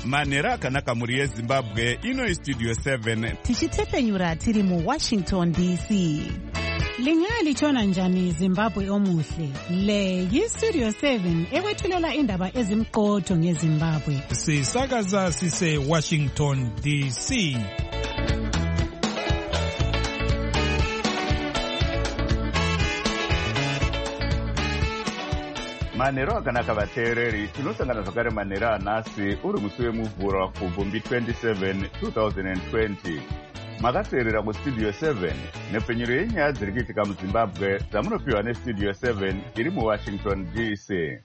manhero akanaka mhuri yezimbabwe. Ino Studio 7 tichitepfenyura tiri muWashington DC. Lingalitshona njani Zimbabwe omuhle? Le yiStudio 7 ekwethulela indaba ezimqotho ngeZimbabwe. Sisakaza sise Washington DC. manhero akanaka vateereri. Tinosangana zvakare manhero anhasi uri musi wemuvhuro kubvumbi 27 2020. Makateerera kuStudio 7 nepfenyuro yenyaya dziri kuitika muZimbabwe dzamunopiwa neStudio 7 iri muWashington DC.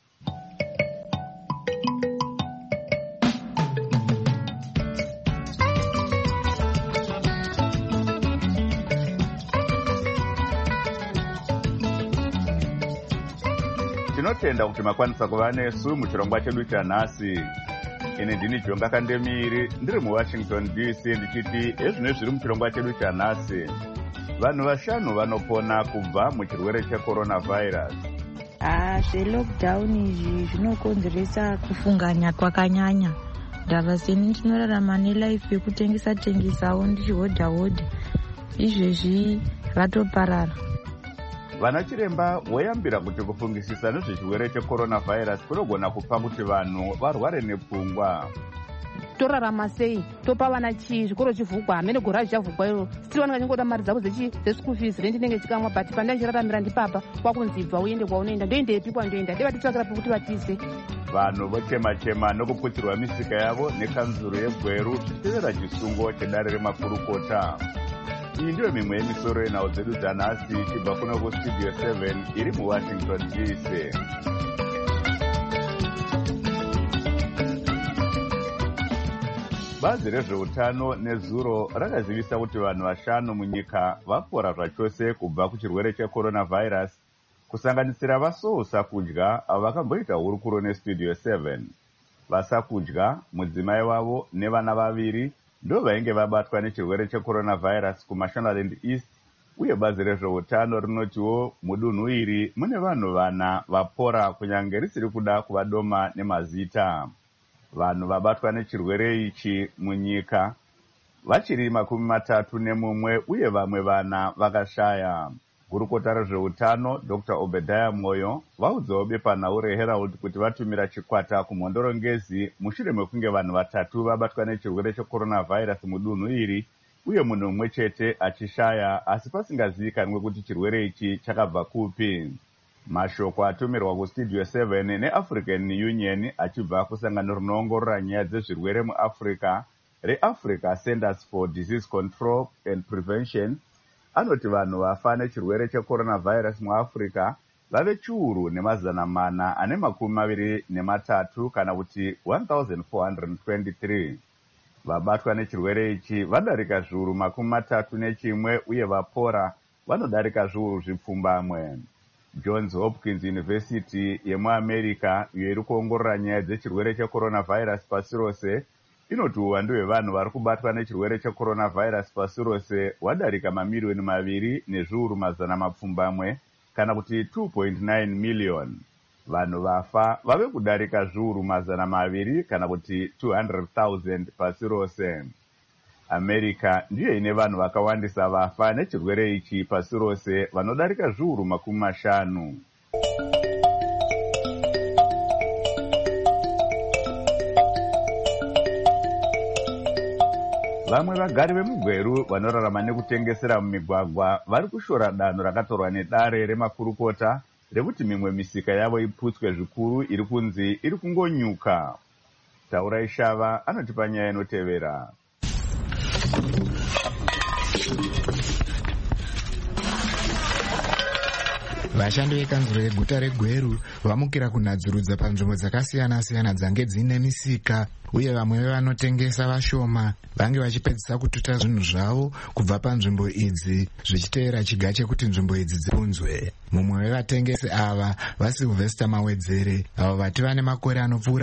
Tinotenda kuti makwanisa kuva nesu muchirongwa chedu chanhasi. Ine ndini Jonga Kandemiri ndiri muWashington DC ndichiti ezvino zviri muchirongwa chedu chanhasi. Vanhu vashanu vanopona kubva muchirwere checoronavirus. Zvelockdown izvi zvinokonzeresa kufunganya kwakanyanya. Ndavaseni ndinorarama nelife yekutengesa-tengesawo ndichihodha-hodha. Izvezvi ratoparara. Vana chiremba voyambira kuti kufungisisa nezvechirwere checoronavirus kunogona kupa kuti vanhu varware nepfungwa. Torarama sei? Topa vana chii? Zvikoro chivhugwa, hamene gora zvichavhugwa iro. Sitiri vana vachingoda mari dzavo dzeschool fees rendi nenge chikamwa, but pandachiraramira ndipapa kwakunzi bva uende kwaunoenda. Ndoendepi kwandoenda? Deva titsvakira pekuti vatize. Vanhu vochema-chema nokuputirwa misika yavo nekanzuro yeGweru zvichitevera chisungo chedare remakurukota. Iyi ndiyo mimwe yemisoro yenhau dzedu dzanhasi ichibva kuno kuStudio 7 iri muWashington DC. Bazi rezveutano nezuro rakazivisa kuti vanhu vashanu munyika vapora zvachose kubva kuchirwere checoronavirus, kusanganisira vasouSakudya avo vakamboita hurukuro neStudio 7. Vasakudya, mudzimai wavo nevana vaviri ndo vainge vabatwa nechirwere checoronavirus kuMashonaland East, uye bazi rezveutano rinotiwo mudunhu iri mune vanhu vana vapora kunyange risiri kuda kuvadoma nemazita. Vanhu vabatwa nechirwere ichi munyika vachiri 31 uye vamwe vana vakashaya. Gurukota rezveutano Dr. Obadiah Moyo vaudzawo bepanhau reHerald kuti vatumira chikwata kumhondorongezi mushure mekunge vanhu 3 vabatwa nechirwere checoronavirus mudunhu iri, uye munhu mumwe chete achishaya asi pasingazivikanwe kuti chirwere ichi chakabva kupi. Mashoko atumirwa kuStudio 7 neAfrican Union achibva kusangano rinoongorora nyaya dzezvirwere muAfrica reAfrica Centers for Disease Control and Prevention anoti vanhu vafa nechirwere checoronavirus muAfrica vave 1,423 kana kuti 1,423. Vabatwa nechirwere ichi vadarika 31 uye vapora vanodarika zvipfumbamwe. Johns Hopkins University yemuAmerica iyo iri kuongorora nyaya dzechirwere checoronavirus pasi rose inoti uwandu hwevanhu vari kubatwa nechirwere checoronavirus pasi rose wadarika 2,200,000 kana kuti 2.9 million. Vanhu vafa vave kudarika 200,000 kana kuti 200,000 pasi rose. America ndiyo ine vanhu vakawandisa vafa nechirwere ichi pasi rose vanodarika 50,000. Vamwe vagari vemuGweru vanorarama nekutengesera mumigwagwa vari kushora danho rakatorwa nedare remakurukota rekuti mimwe misika yavo iputswe zvikuru iri kunzi iri kungonyuka. Taurai Shava anotipa nyaya inotevera. Vashandi vekanzuro yeguta reGweru vamukira kunadzurudza panzvimbo dzakasiyana-siyana dzange dzine misika, uye vamwe vanotengesa vashoma vange vachipedzisa kututa zvinhu zvavo kubva panzvimbo idzi zvichiteera chiga chekuti nzvimbo idzi dzipunzwe. Mumwe wevatengesi ava vaSylvester Mawedzere, avo vati vane makore anopfuura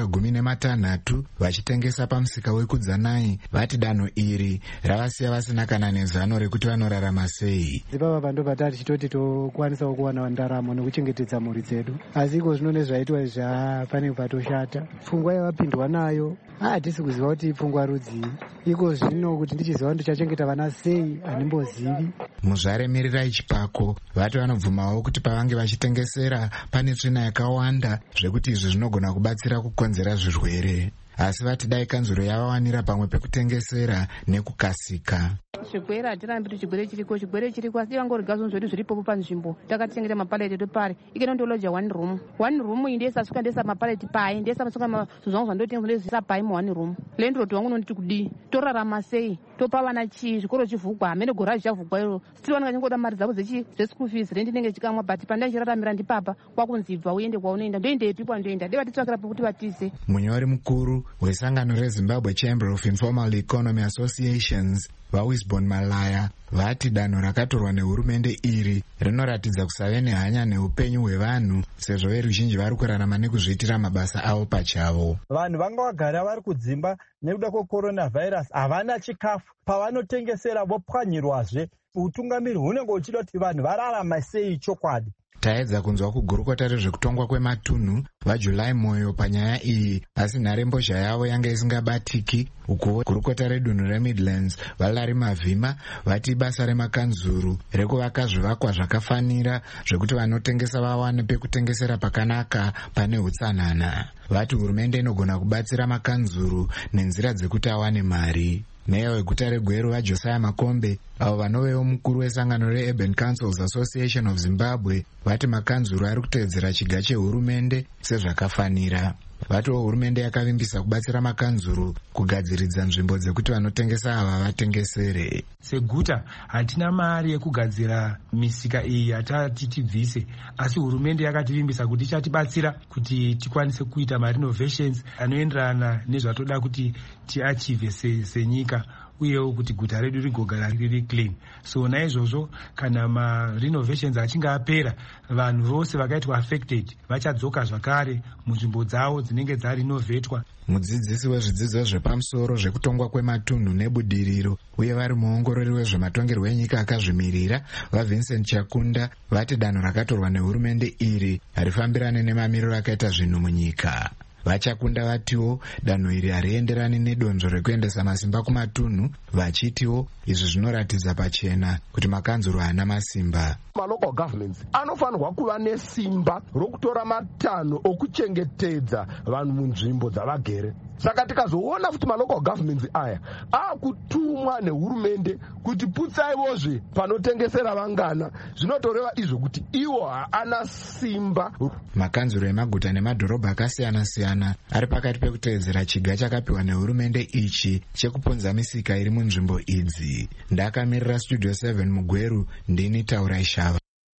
16 vachitengesa pamusika weKudzanai, vati danho iri ravasiya vasina kana nezano rekuti vanorarama sei. Dzibaba pandobva tichitoti tokwanisawo kuwana ndaramo nekuchengetedza mhuri dzedu, asi iko zvino nezvaitwa pane patoshata. Pfungwa yavapindwa nayo hatisi kuziva kuti pfungwa rudzii. Iko zvino kuti ndichiziva ndichachengeta vana sei handimbozivi. Muzvare Mirirai Chipako vati vanobvumawo kuti pavange vachitengesera pane tsvina yakawanda zvekuti izvi zvinogona kubatsira kukonzera zvirwere, asi vati dai kanzuro yavawanira pamwe pekutengesera nekukasika. Chigwere hatirambi kuti chigwere chiriko asi vangori gazoni zvedu zviripopo panzvimbo takatengera mapaleti edu pari ikeno ndoloja one room iyi ndesasuka ndesa mapaleti pai ndesasuka zvangu zvandotenga ndezisa pai mu one room lendroti wangu nonditi kudi torarama sei topa vana chii zvikoro chivhugwa hamene goraji chavhugwa iro still vana kachingoda mari dzavo zveschool fees rendi ndenge chikamwa but pandaichiraramira ndipapa kwakunzibva uende kwaunoenda ndoendepi kwandoenda dei vatitsvakira pekuti vatize. Munyori mukuru wesangano reZimbabwe Chamber of Informal Economy Associations vaWisbon Malaya vati danho rakatorwa nehurumende iri rinoratidza kusave nehanya neupenyu hwevanhu sezvo veruzhinji vari kurarama nekuzviitira mabasa avo pachavo. Vanhu vanga vagara vari kudzimba nekuda kwecoronavirus, havana chikafu, pavanotengesera vopwanyirwazve. Utungamiri hunenge huchida kuti vanhu vararama sei chokwadi. Taedza kunzwa kugurukota rezvekutongwa kwematunhu vaJulai Moyo panyaya iyi, asi nharembozha yavo yanga isingabatiki. Uko gurukota redunhu reMidlands vaLarry Mavhima vati basa remakanzuru rekuvaka zvivakwa zvakafanira zvekuti vanotengesa vawane pekutengesera pakanaka pane utsanana. Vati hurumende inogona kubatsira makanzuru nenzira dzekuti awane mari. Meya weguta reGweru vaJosiah Makombe, avo vanovewo mukuru wesangano reUrban Councils Association of Zimbabwe, vati makanzuru ari kutevedzera chiga chehurumende sezvakafanira. Vatiwo hurumende yakavimbisa kubatsira makanzuru kugadziridza nzvimbo dzekuti vanotengesa ava vatengesere. Seguta hatina mari yekugadzira misika iyi yatati tibvise, asi hurumende yakativimbisa kuti ichatibatsira kuti tikwanise kuita marenovations anoenderana nezvatoda kuti tiachieve senyika, uyewo kuti guta redu rigogara riri clean. So naizvozvo kana marenovations achinge apera, vanhu vose vakaitwa affected vachadzoka zvakare munzvimbo dzavo dzinenge dzarenovetwa. Mudzidzisi wezvidzidzo zvepamusoro zvekutongwa kwematunhu nebudiriro uye vari muongorori wezvematongerwo enyika akazvimirira vaVincent Chakunda vati danho rakatorwa nehurumende iri harifambirane nemamiriro akaita zvinhu munyika. Vachakunda vatiwo danho iri harienderani nedonzvo rekuendesa masimba kumatunhu, vachitiwo izvi zvinoratidza pachena kuti makanzuru haana masimba. Local governments anofanirwa kuva nesimba rokutora matanho okuchengetedza vanhu munzvimbo dzavagere. Saka tikazoona kuti local governments aya akutumwa nehurumende kuti putsaivozve panotengesera vangana, zvinotoreva izvo kuti iwo haana simba. Makanzuru emaguta nemadhorobha akasiyana siyana ari pakati pekutevedzera chiga chakapiwa nehurumende ichi chekuponza misika iri munzvimbo idzi. Ndakamirira Studio 7 muGweru, ndini Taurai Shava.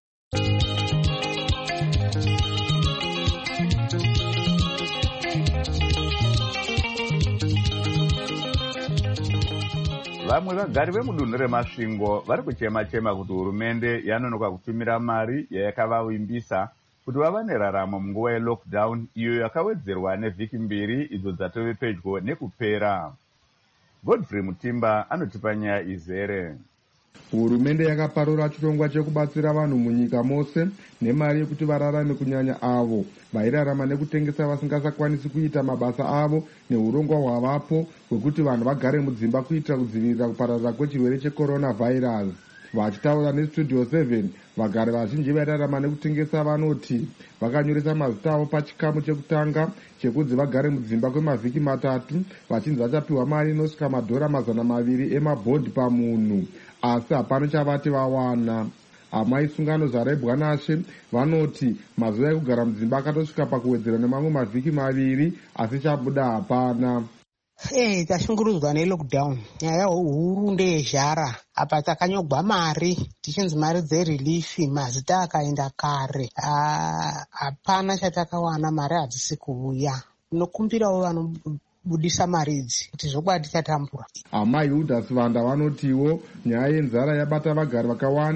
Vamwe vagari vemudunhu reMasvingo vari kuchema-chema kuti hurumende yanonoka kutumira mari yayakavavimbisa kuti vava neraramo munguva yelockdown iyo yakawedzerwa nevhiki 2 idzo dzatove pedyo nekupera. Godfrey Mutimba anotipa nyaya izere. Hurumende yakaparura chirongwa chekubatsira vanhu munyika mose nemari yekuti vararame, kunyanya avo vairarama nekutengesa vasingasakwanisi kuita mabasa avo, neurongwa hwavapo hwekuti vanhu vagare mudzimba kuitira kudzivirira kupararira kwechirwere checoronavirus. Vachitaura neStudio 7, vagari vazhinji vairarama nekutengesa vanoti vakanyoresa mazita avo pachikamu chekutanga chekunzi vagare mudzimba kwemavhiki 3 vachinzi vachapiwa mari inosvika $200 emabhodhi pamunhu, asi hapana chavati vawana. Amai Sungano Zarebwa Nashe vanoti mazuva ekugara mudzimba akatosvika pakuwedzera nemamwe mavhiki 2 asi chabuda hapana. Tashungurudzwa nelockdown. Nyaya huru ndeyezhara. Apa takanyogwa mari tichinzi mari dzerelief, mazita akaenda kare. Hapana chatakawana, mari hadzisi kuuya. Nokumbirawo vanobudisa mari idzi kuti zvokwadi tatambura. Amai Hudas Vanda vanotiwo nyaya yenzara yabata vagari vakawanda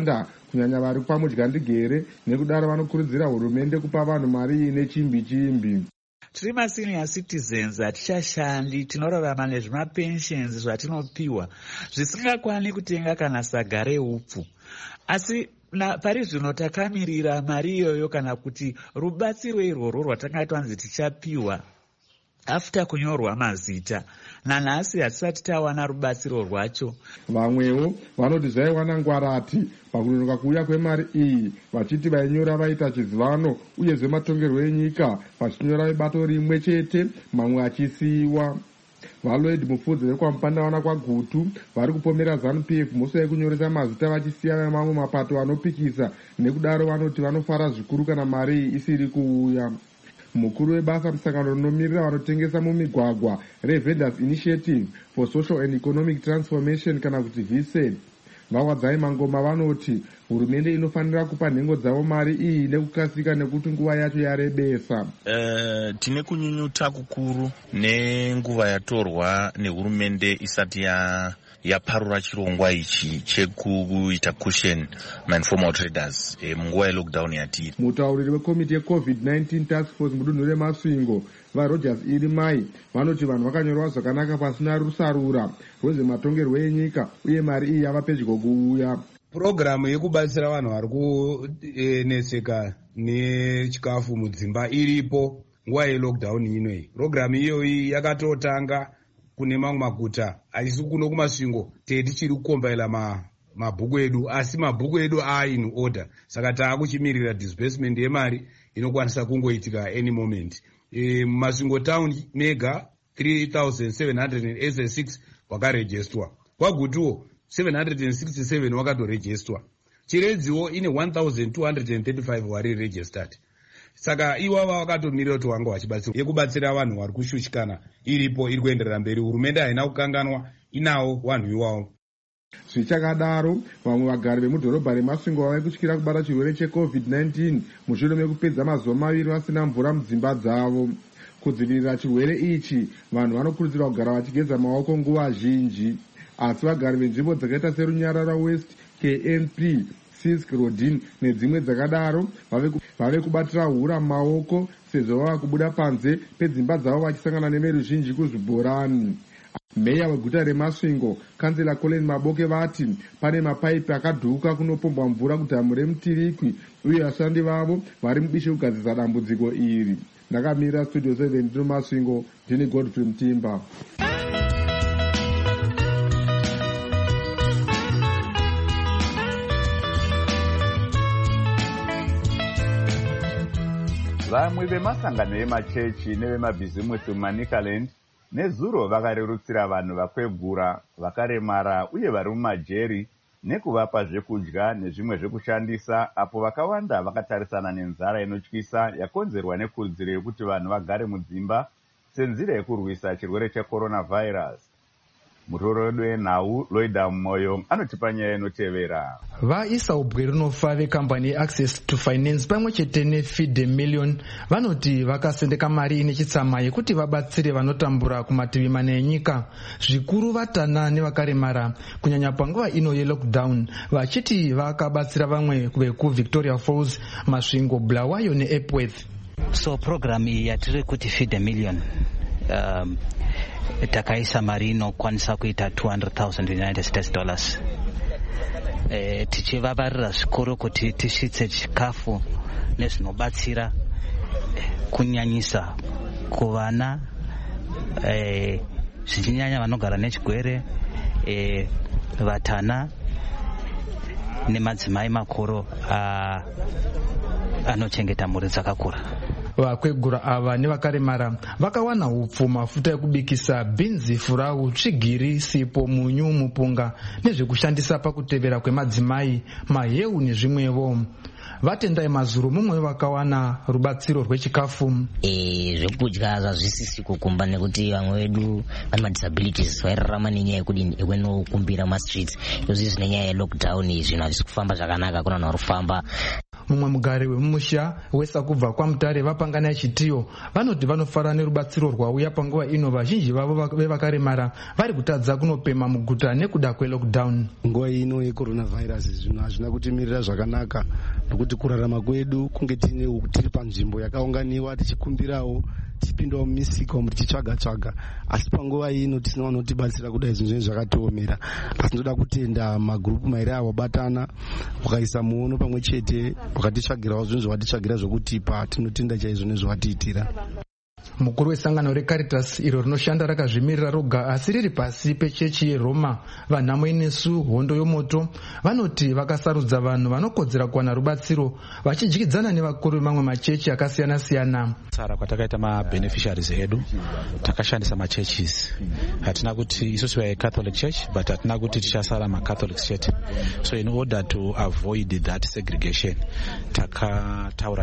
kunyanya vari paMudyandigere, nekudaro vanokurudzira hurumende kupa vanhu mari ine chimbi. Tiri masenior citizens hatichashandi, tinorarama nezvimapensions zvatinopiwa zvisingakwani kutenga kana saga reupfu. Asi pari zvino takamirira mari iyoyo kana kuti rubatsiro irworwo rwatanga twanzi tichapiwa after kunyorwa mazita. Nanhasi hatisati tawana rubatsiro rwacho. Vamwewo vanoti zvaiwana ngwarati pakunonoka kuuya kwemari iyi, vachiti vainyora vaita chizivano uyezve matongerwo enyika vachinyora vebato rimwe chete, mamwe achisiyiwa. Valoid Mufudzi vekwaMupandavana kwaGutu vari kupomera ZANU-PF musi yekunyoresa mazita vachisiyana mamwe mapato anopikisa, nekudaro vanoti vanofara zvikuru kana mari iyi isiri kuuya. Mukuru webasa musangano rinomirira vanotengesa mumigwagwa reVendors Initiative for Social and Economic Transformation kana kuti VSED, Vawadzai Mangoma vanoti hurumende inofanira kupa nhengo dzavo mari iyi nekukasika nekuti nguva yacho yarebesa. Tine kunyunyuta kukuru nenguva yatorwa nehurumende isati yaparura chirongwa ichi chekuita cushion ma-informal traders munguva yelockdown yatiri. Mutauriri wekomiti yeCovid-19 task force mudunhu reMasvingo vaRogers Irimai vanoti vanhu vakanyorwa zvakanaka pasina rusarura rwezvematongerwo enyika uye mari iyi yava pedyo kuuya. Purogiramu yekubatsira vanhu vari kuneseka nechikafu mudzimba iripo nguva yelockdown inoyi. Purogiramu iyoyi yakatotanga kune mamwe maguta achisi kuno kuMasvingo tichiri kukombaila mabhuku edu, asi mabhuku edu in order, saka taakuchimirira disbursement yemari inokwanisa kungoitika any moment. Masvingo town mega 3786 wakarejestwa, kwaGutuwo 767 wakatorejestwa, Chiredziwo ine 1235 wari registered. Saka iwava vakatomirira kuti wanga vachibatsira. Yekubatsira vanhu vari kushushikana iripo, iri kuenderera mberi. Hurumende haina kukanganwa, inawo vanhu iwavo. Zvichakadaro, vamwe vagari vemudhorobha reMasvingo vave kutyira kubata chirwere cheCovid-19 mushure mekupedza mazuva 2 vasina mvura mudzimba dzavo. Kudzivirira chirwere ichi, vanhu vanokurudzirwa kugara vachigeza maoko nguva zhinji. Asi vagari venzvimbo dzakaita seRunyarara West, KNP, Sisk, Rodin nedzimwe dzakadaro vave kubatira hura maoko sezvo vava kubuda panze pedzimba dzavo vachisangana neveruzhinji kuzvibhorani. Meya weguta reMasvingo, kansela Colin Maboke vati pane mapaipi akadhuka kunopombwa mvura kudhamu reMutirikwi uye vashandi vavo vari mubishi kugadzisa dambudziko iri. Ndakamira Studio 7 ndiri Masvingo, ndini Godfrey Mtimba. Vamwe vemasangano emachechi nevemabhizimusi muManicaland nezuro vakarerutsira vanhu vakwegura, vakaremara uye vari mumajeri nekuvapa zvekudya nezvimwe zvekushandisa, apo vakawanda vakatarisana nenzara inotyisa yakonzerwa nekurudziro yekuti vanhu vagare mudzimba senzira yekurwisa chirwere checoronavirus. Mutoro wedu wenhau Loida Moyo anotipa nyaya inotevera. Vaisa ubwe rinofa vekambani yeAccess to Finance pamwe chete neFeed a Million vanoti vakasendeka mari ine chitsama yekuti vabatsire vanotambura kumativi mane enyika, zvikuru vatana nevakaremara, kunyanya panguva ino yelockdown, vachiti vakabatsira vamwe vekuVictoria Falls, Masvingo, Bulawayo neEpworth. So program iyi yatiri kuti Feed a Million takaisa mari inokwanisa kuita $200,000 United States dollars. Tichivavarira zvikuru kuti tisvitse chikafu nezvinobatsira kunyanyisa kuvana, zvichinyanya vanogara nechigwere, vatana nemadzimai makuru anochengeta mhuri dzakakura. Vakwegura ava nevakaremara vakawana hupfu, mafuta ekubikisa, bhinzi, furawu, tsvigiri, sipo, munyu, mupunga nezvekushandisa pakutevera kwemadzimai, maheu nezvimwevo. Vatendai Mazuru mumwe vakawana rubatsiro rwechikafu. Zvekudya zvazvisisi kukumba nekuti vamwe vedu vane madisabilities vairarama nenyaya yekudini ekwenokumbira mastreets. Izvi zvine nyaya yelockdown, zvinhu hazvisi kufamba zvakanaka, kuna vanhu vari kufamba. mumwe mugari wemumusha wesakubva kwaMutare vapangana chitiyo vanoti vanofara nerubatsiro rwauya panguva ino vazhinji vavo vevakaremara vari kutadza kunopema muguta nekuda kwelockdown. Nguva ino yecoronavirus zvinhu hazvina kutimirira zvakanaka nokuti kurarama kwedu kunge tiri panzvimbo yakaunganiwa tichikumbirawo tichipindawo mumisika umu tichitsvaga asi panguva ino tisina vanotibatsira kudai zvinhu zvinhu zvakatiomera. Asi ndoda kutenda magurupu mairi avo batana wakaisa muono pamwe chete wakatitsvagirawo zvinhu zvawatitsvagira zvokutipa. Tinotenda chaizvo nezvawatiitira. Mukuru wesangano reCaritas iro rinoshanda rakazvimirira roga asi riri pasi pechechi yeRoma vanhamo inesu hondo yomoto vanoti vakasarudza vanhu vanokodzera kuwana rubatsiro vachidyidzana nevakuru vemamwe machechi akasiyana-siyana. Sara kwatakaita mabeneficiaries edu takashandisa machurches. Hatina kuti isusu we Catholic Church but hatina kuti tichasara maCatholics chete. So in order to avoid that segregation takataura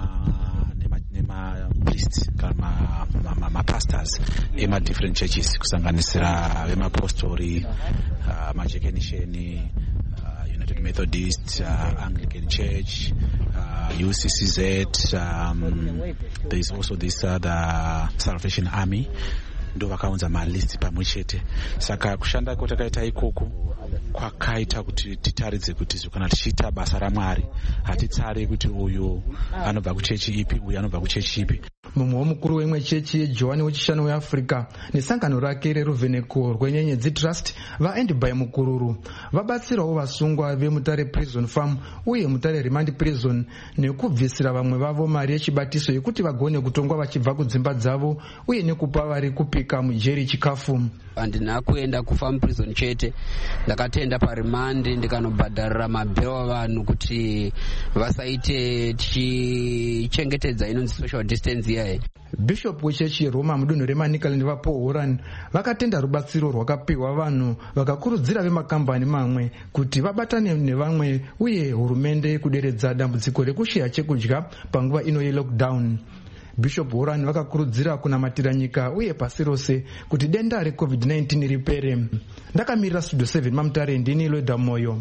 priests kana mapastors ema different churches kusanganisira vemapostori majekenisheni United Methodist, Anglican Church, UCCZ, there is also this the Salvation Army. Ndo vakaunza malist pamwe chete. Saka kushanda kwatakaita ikoko kwakaita kuti titaridze kuti kana tichiita basa raMwari hatitsare kuti uyu anobva kuchechi ipi uyu anobva kuchechi ipi. Mumwe mukuru wemwe chechi yeJohani wechishanu weAfrica nesangano rake reruvheneko rwenyenyedzi Trust vaEndby Mukururu vabatsirawo vasungwa veMutare Prison Farm uye Mutare Remand Prison nekubvisira vamwe vavo mari yechibatiso yekuti vagone kutongwa vachibva kudzimba dzavo uye nekupa vari kupika mujeri chikafu. Handina kuenda kufarm prison chete, ndakatenda parimandi ndikanobhadharira mabhero avanhu kuti vasaite tichichengetedza inonzi social distance yaye. Bishop wechechi yeRoma mudunhu reManicaland vaPaul Horan vakatenda rubatsiro rwakapiwa vanhu vakakurudzira vemakambani mamwe kuti vabatane nevamwe uye hurumende kuderedza dambudziko rekushaya chekudya panguva ino yelockdown. Bishop Horan vakakurudzira kunamatira nyika uye pasi rose kuti denda reCovid-19 ripere. Ndakamirira Studio 7 maMutare ndini Loida Moyo.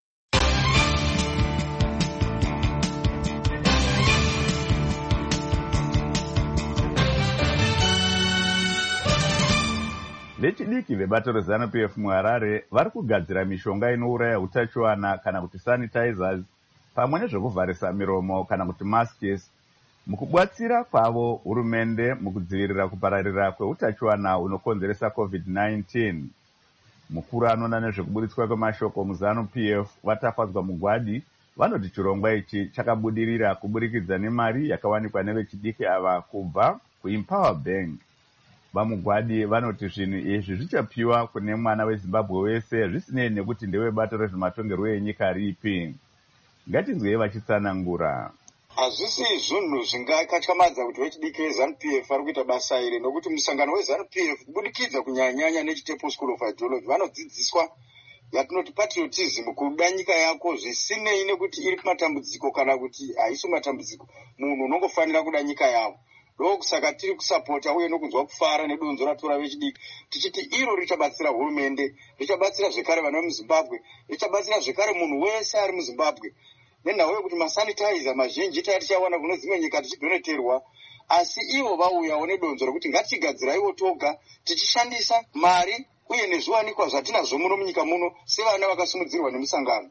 Vechidiki vebato reZANU-PF muHarare vari kugadzira mishonga inouraya utachiwana kana kuti sanitizers pamwe nezvekuvharisa miromo kana kuti masks mukubatsira kwavo hurumende mukudzivirira kupararira kweutachiwana unokonzeresa COVID-19. Mukuru anoona nezvekuburitswa kwemashoko muZANU-PF vatafadzwa mugwadi vanoti chirongwa ichi chakabudirira kuburikidza nemari yakawanikwa nevechidiki ava kubva kuEmpower Bank. Vamugwadi vanoti zvinhu izvi zvichapiwa kune mwana weZimbabwe wese zvisinei nekuti ndewebato rezvematongerwo enyika ripi. Ngatinzwei vachitsanangura. Hazvisi zvinhu zvingakatyamadza kuti vechidiki veZANU-PF vari kuita basa iri nokuti musangano weZANU-PF kubudikidza kunyanya neChitepo School of Ideology vanodzidziswa yatinoti patriotism, kuda nyika yako zvisinei nekuti iri matambudziko kana kuti haisi matambudziko. Munhu unongofanira kuda nyika yavo. Ndokusaka tiri kusapota uye nokunzwa kufara nedonzo ratora vechidiki tichiti iro richabatsira hurumende, richabatsira zvekare vana vemuZimbabwe, richabatsira zvekare munhu wese ari muZimbabwe. Nenhau yekuti masanitizer mazhinji tichawana kune dzimwe nyika tichidoneterwa, asi ivo vauyawo nedonzo rekuti ngatichigadziraiwo toga tichishandisa mari uye nezviwanikwa zvatinazvo muno munyika muno sevana vakasimudzirwa nemusangano.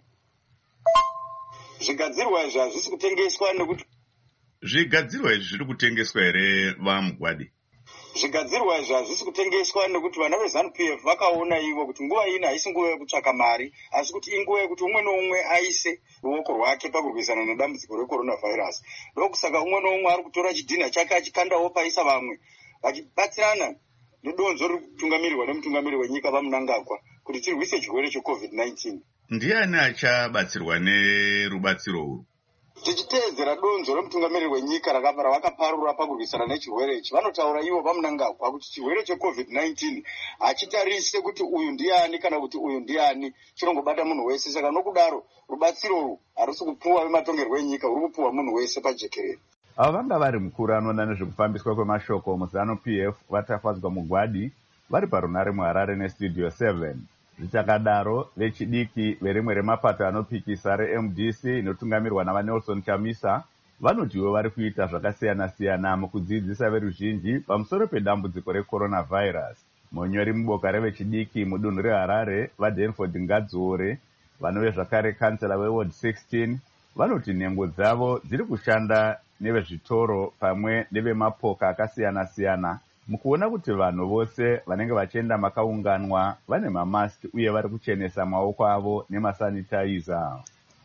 Zvigadzirwa izvi hazvisi kutengeswa nekuti zvigadzirwa izvi zviri kutengeswa here vamugwadi? Zvigadzirwa izvi hazvisi kutengeswa nekuti vana veZANU-PF vakaona ivo kuti nguva ino haisi nguva yekutsvaka mari, asi kuti inguva yekuti umwe noumwe aise ruoko rwake pakurwisana nedambudziko recoronavirus. Ndokusaka umwe noumwe ari kutora chidhina chake achikandawo paisa vamwe vachibatsirana nedonzo riri kutungamirirwa nemutungamiri wenyika vaMnangagwa kuti tirwise chirwere cheCovid-19. Ndiani achabatsirwa nerubatsiro urwu? Tichiteedzera donzo remutungamiri wenyika ravakaparura pakurwisana nechirwere ichi, vanotaura ivo vaMnangagwa kuti chirwere cheCovid-19 hachitarise kuti uyu ndiani kana kuti uyu ndiani, chinongobata munhu wese. Saka nokudaro rubatsiro urwu harusi kupuwa vematongerwo enyika, ruri kupuwa munhu wese pajekerere. Ava vanga vari mukuru anoona nezvekufambiswa kwemashoko muZANU-PF vatafadzwa mugwadi vari parunare muHarare neStudio 7. Zvichakadaro, vechidiki verimwe remapato anopikisa reMDC inotungamirwa navaNelson Chamisa vanotiwo vari kuita zvakasiyana-siyana mukudzidzisa veruzhinji pamusoro pedambudziko recoronavirus. Munyori muboka revechidiki mudunhu reHarare, vaDenford Ngadzore, vanove zvakare kansela weWard 16, vanoti nhengo dzavo dziri kushanda nevezvitoro pamwe nevemapoka akasiyana-siyana mukuona kuti vanhu vose vanenge vachienda makaunganwa vane mamaski uye vari kuchenesa maoko avo nemasanitizer.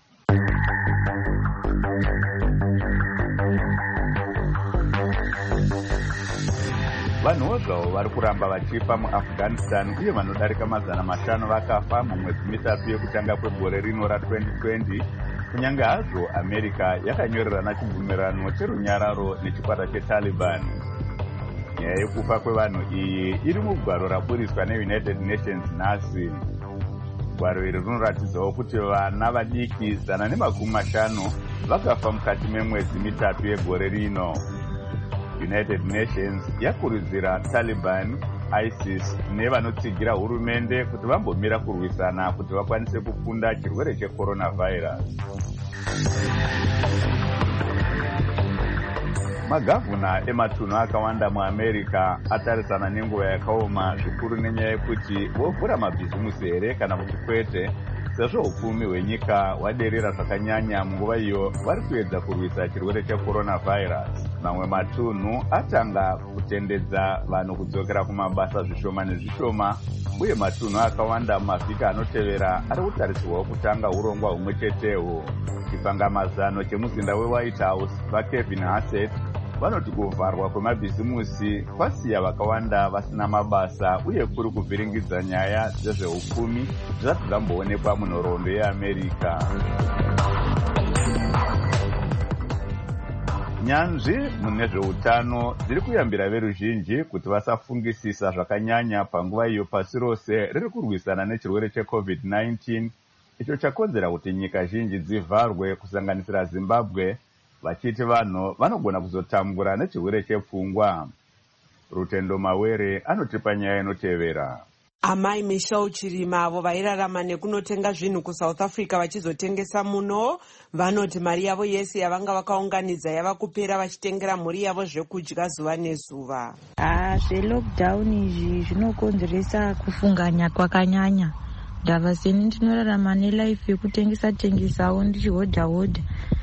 Vanhuwo zvavo vari kuramba vachifa muAfghanistan uye vanodarika 500 vakafa mumwedzi mitatu yekutanga kwegore rino ra2020, kunyange hazvo America yakanyorerana chibvumirano cherunyararo nechikwata cheTaliban. Nyaya yekufa kwevanhu iyi iri mugwaro raburiswa neUnited Nations nhasi. Gwaro iri rinoratidzawo kuti vana vadiki 150 vakafa mukati memwedzi mitatu yegore rino. United Nations yakurudzira Taliban, ISIS nevanotsigira hurumende kuti vambomira kurwisana kuti vakwanise kukunda chirwere checoronavirus. Magavhuna ematunhu akawanda muAmerica atarisana nenguva yakaoma zvikuru nenyaya yekuti vovhura mabhizimusi here kana kuti kwete, sezvo upfumi hwenyika hwaderera zvakanyanya munguva iyo vari kuedza kurwisa chirwere checoronavirus. Mamwe matunhu atanga kutendedza vanhu kudzokera kumabasa zvishoma nezvishoma, uye matunhu akawanda mumavhiki anotevera ari kutarisirwawo kutanga urongwa humwe chetewo. Chipangamazano chemuzinda weWhite House vaKevin Hassett vanoti kuvharwa kwemabhizimusi kwasiya vakawanda vasina mabasa uye kuri kuvhiringidza nyaya dzezveupfumi zvisati zvamboonekwa munhoroondo yeAmerica. Nyanzvi mune zveutano dziri kuyambira veruzhinji kuti vasafungisisa zvakanyanya panguva iyo pasi rose riri kurwisana nechirwere cheCovid-19, icho chakonzera kuti nyika zhinji dzivharwe kusanganisira Zimbabwe, vachiti vanhu vanogona kuzotambura nechirwere chepfungwa. Rutendo Mawere anotipa nyaya inotevera. Amai Michelle Chirima avo vairarama nekunotenga zvinhu kuSouth Africa vachizotengesa muno, vanoti mari yavo yese yavanga vakaunganidza yava kupera vachitengera mhuri yavo zvekudya zuva nezuva. Zvelockdown izvi zvinokonzeresa kufunganya kwakanyanya. Ndava seni ndinorarama nelife yekutengesa-tengesawo ndichihodha-hodha.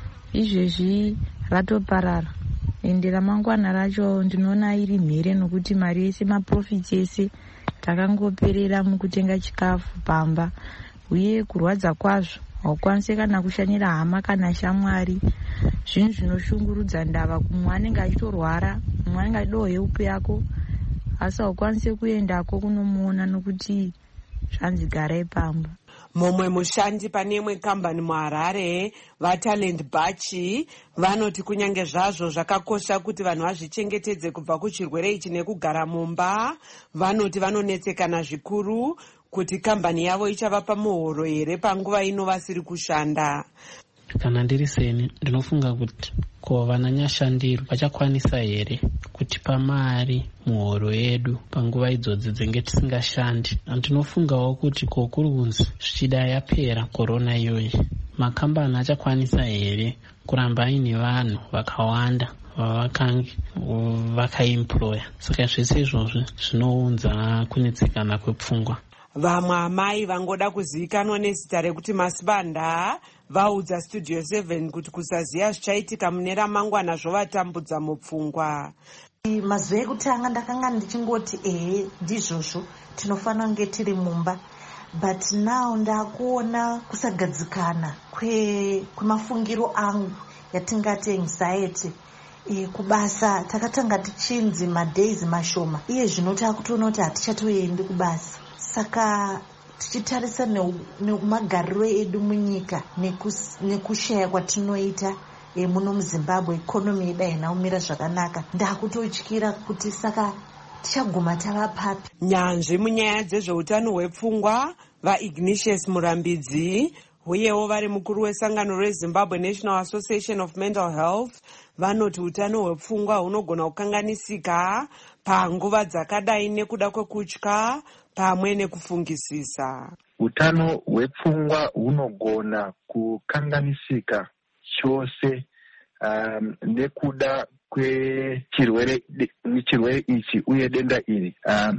Izvezvi ratoparara. Ende ramangwana racho ndinoona iri mhere nokuti mari yese maprofits ese takangoperera mukutenga chikafu pamba, uye kurwadza kwazvo haukwanisi kana kushanyira hama kana shamwari. Zvinhu zvinoshungurudza ndava, kumwe anenge achitorwara, mumwe anenge achidawo help yako asi haukwanisi kuendako kunomuona nokuti zvanzi garai pamba. Mumwe mushandi pane imwe kambani muHarare, vaTalent Bachi, vanoti kunyange zvazvo zvakakosha kuti vanhu vazvichengetedze kubva kuchirwere ichi nekugara mumba, vanoti vanonetsekana zvikuru kuti kambani yavo ichavapa muhoro here panguva ino vasiri kushanda. Kana ndiri seni ndinofunga kuti ko vananyashandiro vachakwanisa here kutipa mari muhoro yedu panguva idzodzi dzenge tisingashandi. Ndinofungawo kuti ko kuri kunzi zvichida yapera korona iyoyi, makambani achakwanisa here kuramba aine vanhu vakawanda vavakange vakaemploya. Saka zvese izvozvi zvinounza kunetsekana kwepfungwa. Vamwe amai vangoda kuzivikanwa nezita rekuti Masibanda vaudza Studio 7 kuti kusaziya zvichaitika mune ramangwana zvovatambudza mupfungwa. Mazuva ekutanga ndakanga ndichingoti ndizvozvo tinofanira kunge tiri mumba, but now ndakuona kusagadzikana kwemafungiro angu yatingati anxiety. Kubasa takatanga tichinzi madays mashoma, iye zvino takutoona kuti hatichatoendi kubasa. Saka tichitarisa nemagariro edu munyika nekushaya kwatinoita muno muZimbabwe, ikonomi yedu haina kumira zvakanaka, ndakutotyira kuti saka tichaguma tava papi. Nyanzvi munyaya dzezveutano hwepfungwa vaIgnatius Murambidzi, uyewo vari mukuru wesangano reZimbabwe National Association of Mental Health, vanoti utano hwepfungwa hunogona kukanganisika panguva dzakadai nekuda kwekutya, pamwe nekufungisisa. Utano hwepfungwa hunogona kukanganisika chose nekuda kwechirwere ichi uye denda iri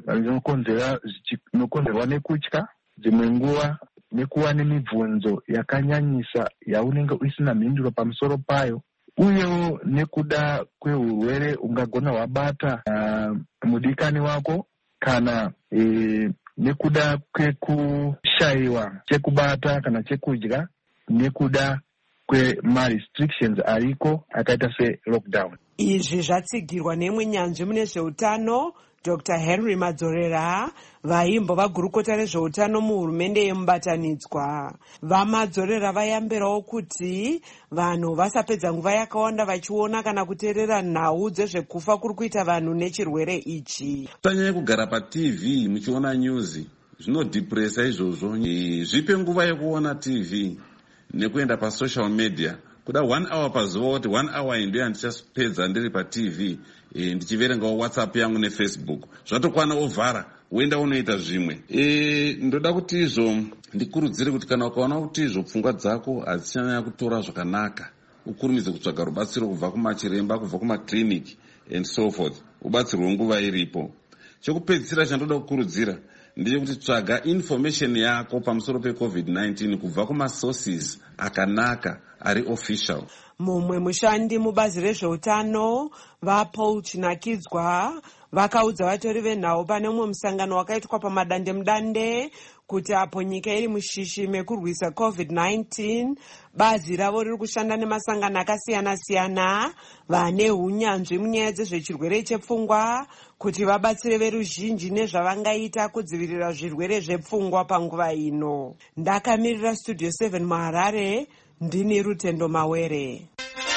rinokonzerwa nekutya, dzimwe nguva nekuva nemibvunzo yakanyanyisa yaunenge usina mhinduro pamusoro payo, uyewo nekuda kwehurwere ungagona hwabata mudikani wako, kana nekuda kwekushayiwa chekubata kana chekudya, nekuda kwema-restrictions ariko akaita se-lockdown. Izvi zvatsigirwa nemwe nyanzvi mune zveutano Dr. Henry Madzorera, vaimbova gurukota rezveutano muhurumende yemubatanidzwa. VaMadzorera vayambirawo kuti vanhu vasapedza nguva yakawanda vachiona kana kuteerera nhau dzezvekufa kuri kuita vanhu nechirwere ichi. Tanyanya kugara paTV muchiona news zvinodhipresa izvozvo. Zvipe nguva yekuona TV nekuenda pasocial media. Kuda 1 hour pazuva kuti 1 hour ndio yandichapedza ndiri paTV ndichiverengawo WhatsApp yangu neFacebook. Zvatokwana ovhara uenda unoita zvimwe. Ndoda kuti izvo ndikurudzire kuti kana ukaona kuti izvo pfungwa dzako hadzichanyanya kutora zvakanaka, ukurumidze kutsvaga rubatsiro kubva kumachiremba, kubva kumakliniki and so forth. Ubatsirwe nguva iripo. Chekupedzisira chandoda kukurudzira ndechekuti tsvaga information yako pamusoro peCovid-19 kubva kumasources akanaka ari official. Mumwe mushandi mubazi rezveutano vaPaul Chinakidzwa vakaudza vatori venhau pane umwe musangano wakaitwa pamadandemudande kuti apo nyika iri mushishi mekurwisa COVID-19, bazi ravo riri kushanda nemasangano akasiyana-siyana vane hunyanzvi munyaya dzezvechirwere chepfungwa kuti vabatsire veruzhinji nezvavangaita kudzivirira zvirwere zvepfungwa panguva ino. Ndakamirira Studio 7 muHarare, ndini Rutendo Mawere.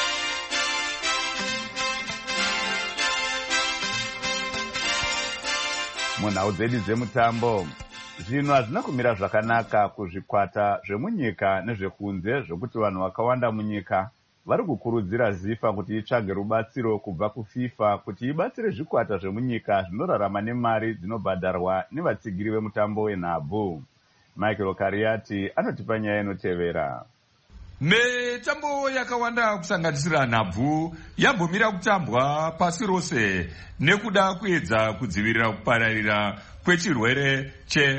Munhau dzedu dzemutambo, zvino hazvina kumira zvakanaka kuzvikwata zvemunyika nezvekunze zvokuti vanhu vakawanda munyika vari kukurudzira zifa kuti itsvage rubatsiro kubva kuFIFA kuti ibatsire zvikwata zvemunyika zvinorarama nemari dzinobhadharwa nevatsigiri vemutambo wenhabvu. Michael Kariati anotipa nyaya inotevera. Mitambo yakawanda kusanganisira nhabvu yambomira kutambwa pasi rose nekuda kuedza kudzivirira kupararira kwechirwere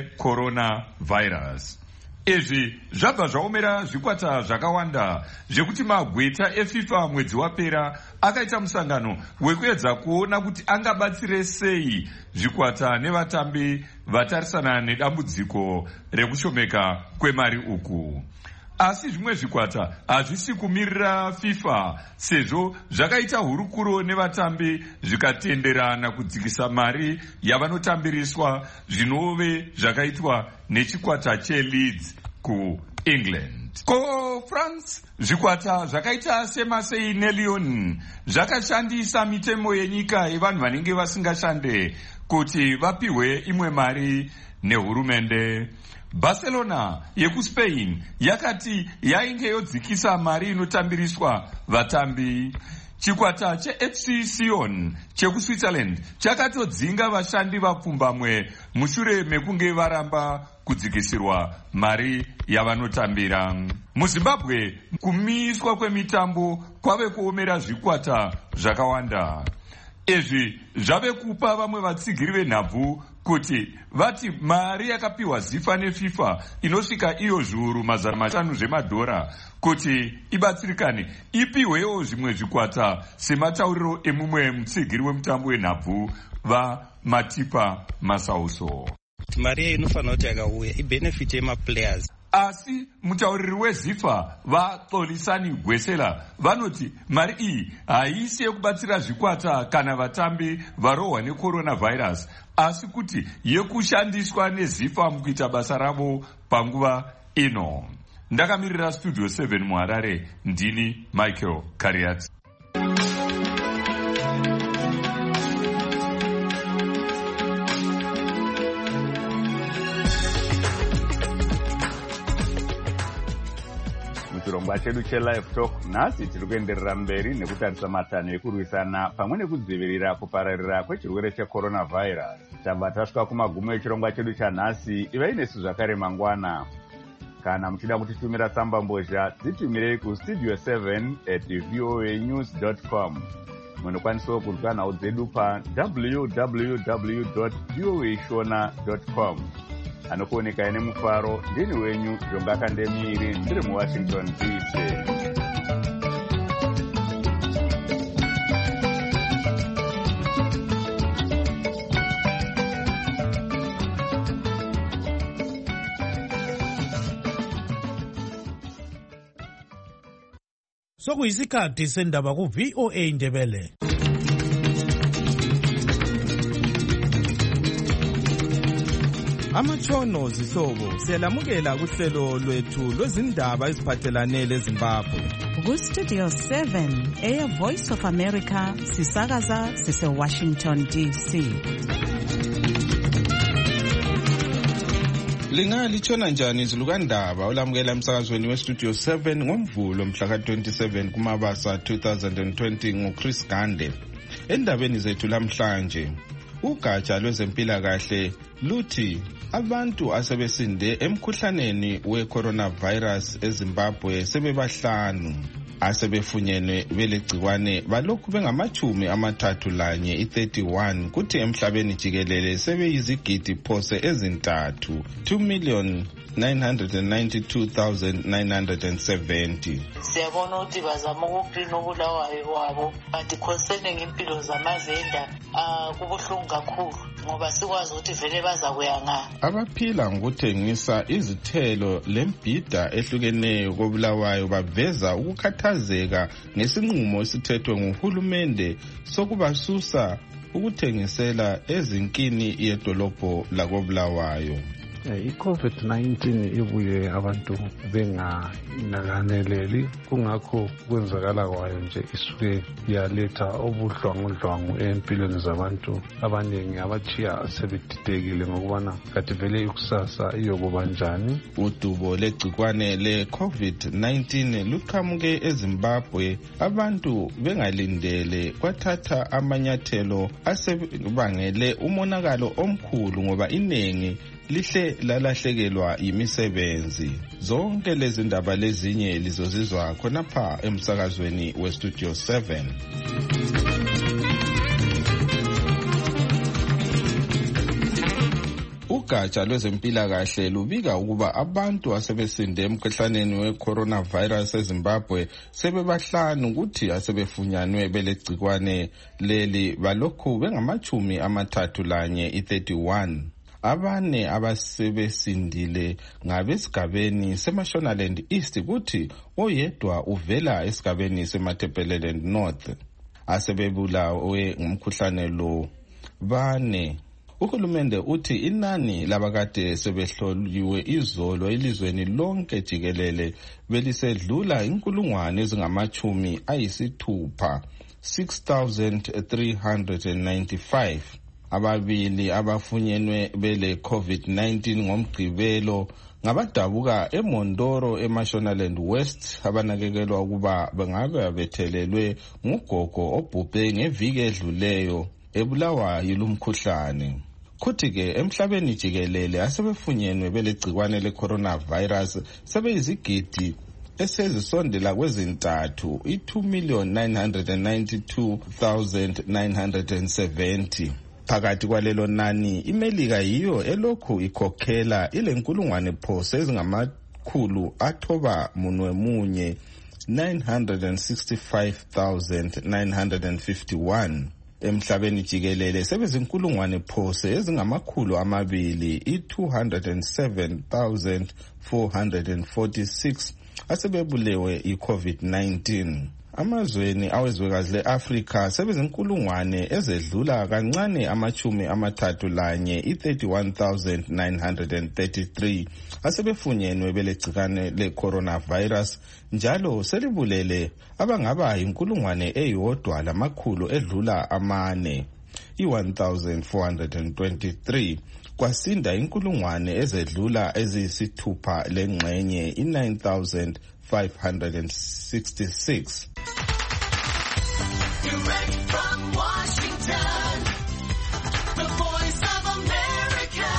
cheCoronavirus. Izvi zvabva zvaomera zvikwata zvakawanda zvekuti magweta eFIFA mwedzi wapera akaita musangano wekuedza kuona kuti angabatsire sei zvikwata nevatambi vatarisana nedambudziko rekushomeka kwemari uku. Asi zvimwe zvikwata hazvisi kumirira FIFA sezvo zvakaita hurukuro nevatambi zvikatenderana kudzikisa mari yavanotambiriswa zvinove zvakaitwa nechikwata cheLeeds kuEngland. KoFrance zvikwata zvakaita seMarseille neLyon zvakashandisa mitemo yenyika yevanhu vanenge vasingashande kuti vapihwe imwe mari nehurumende. Barcelona yekuSpain yakati yainge yodzikisa mari inotambiriswa vatambi. Chikwata cheFC Sion chekuSwitzerland chakatodzinga vashandi vapfumbamwe mushure mekunge varamba kudzikisirwa mari yavanotambira. MuZimbabwe kumiswa kwemitambo kwave kuomera zvikwata zvakawanda. Izvi zvave kupa vamwe vatsigiri venhabvu kuti vati mari yakapiwa zifa neFIFA inosvika iyo zviuru mazana 5 zvemadhora kuti ibatsirikane ipihwewo zvimwe zvikwata sematauriro emumwe mutsigiri wemutambo wenhabvu vaMatipa Masauso. Mari inofanira kuti yakauya ibenefit yemaplayers. Asi mutauriri weZIFA vaXolisani Gwesela vanoti mari iyi haisi yekubatsira zvikwata kana vatambi varohwa neCoronavirus, asi kuti yekushandiswa neZIFA mukuita basa ravo panguva ino. Ndakamirira Studio 7 muHarare, ndini Michael Kariati. Muchirongwa muchirongwa chedu chelive talk nhasi tiri kuenderera mberi nekutarisa matanho ekurwisana pamwe nekudzivirira kupararira kwechirwere checoronavirus. Tabva tasvika kumagumo echirongwa chedu chanhasi. Ivai nesu zvakare mangwana. Kana muchida kutitumira tsamba mbozha dzitumirei kustudio 7@voanews.com. Munokwanisawo kunzwa nhau dzedu pa www.voashona.com. Anokuonekai nemufaro ndini wenyu Jonga Kandemiri ndiri muWashington DC. Sokuyisikhathi sendaba ku-VOA Ndebele. Amatshono zihlobo siyalamukela kuhlelo lwethu lwezindaba eziphathelane leZimbabwe. Ku-Studio 7 Air Voice of America sisakaza sise-Washington DC. Lingalitshona njani izilukandaba olamukela emsakazweni weStudio 7 ngoMvulo mhla ka-27 kuMabasa 2020 nguChris Gande. Endabeni zethu lamhlanje, ugatsha lwezempilakahle luthi abantu asebesinde emkhuhlaneni we-coronavirus eZimbabwe sebebahlanu. Asebefunyenwe belegcikwane balokhu bengama-31 i-31 kuthi emhlabeni jikelele sebeyizigidi phose ezintathu 2,992,970. Siyabona ukuthi bazama ukuklina obulawayo wabo, but concerning impilo zamavenda kubuhlungu kakhulu ngoba sikwazi ukuthi vele bazakuya ngapha. Abaphila ngokuthengisa izithelo lembhida ehlukeneyo kobulawayo baveza ukukhathazeka ngesinqumo esithethwe nguhulumende sokubasusa ukuthengisela ezinkini yedolobho lakobulawayo. I-COVID-19 ibuye abantu bengananeleli, kungakho kwenzakala kwayo nje isuke yaletha obudlwangudlwangu empilweni zabantu abaningi abachiya sebedidekile ngokubana kathi vele ikusasa iyokuba njani. Udubo legcikwane le-COVID-19 luqhamuke eZimbabwe, abantu bengalindele kwathatha amanyathelo asebangele umonakalo omkhulu ngoba iningi lihle lalahlekelwa yimisebenzi. Zonke lezi ndaba lezinye lizozizwa khonapha emsakazweni weStudio 7. Ugatsha lwezempilakahle lubika ukuba abantu asebesinde emkhuhlaneni we-coronavirus eZimbabwe sebebahlanu ukuthi asebefunyanwe belegcikwane leli balokhu bengama-31 i-31. Abane abasebesindile ngabesigabeni seMashonaland East kuthi oyedwa uvela esigabeni seMatabeleland North. Asebebulawe ngumkhuhlane lo bane. Uhulumende uthi inani labakade sebehloliwe izolo elizweni lonke jikelele belisedlula 6,395. Ababili abafunyenwe bele COVID-19 ngomgqibelo ngabadabuka eMondoro eMashonaland West abanakekelwa ukuba bengabe bethelelwe ngugogo obhubhe ngeviki edluleyo ebulawa yilumkhuhlane. Kuthi-ke emhlabeni jikelele asebefunyenwe belegcikwane le-coronavirus sebeyizigidi esezisondela kwezintathu i-2,992,970. Phakathi kwalelo nani iMelika yiyo elokhu ikhokhela ilenkulungwane phose ezingamakhulu athoba munwemunye 965,951. Emhlabeni jikelele sebezinkulungwane phose ezingamakhulu amabili i-207,446 asebebulewe i-COVID-19. Amazweni awezwekazi le-Afrika sebezinkulungwane ezedlula kancane ama-31 i-31,933 asebefunyenwe belegcikane le-coronavirus, njalo selibulele abangaba yinkulungwane eyodwa lamakhulu edlula 4. i-1,423 kwasinda inkulungwane ezedlula eziyisithupha lengxenye i-9,566. Direct from Washington, the Voice of America,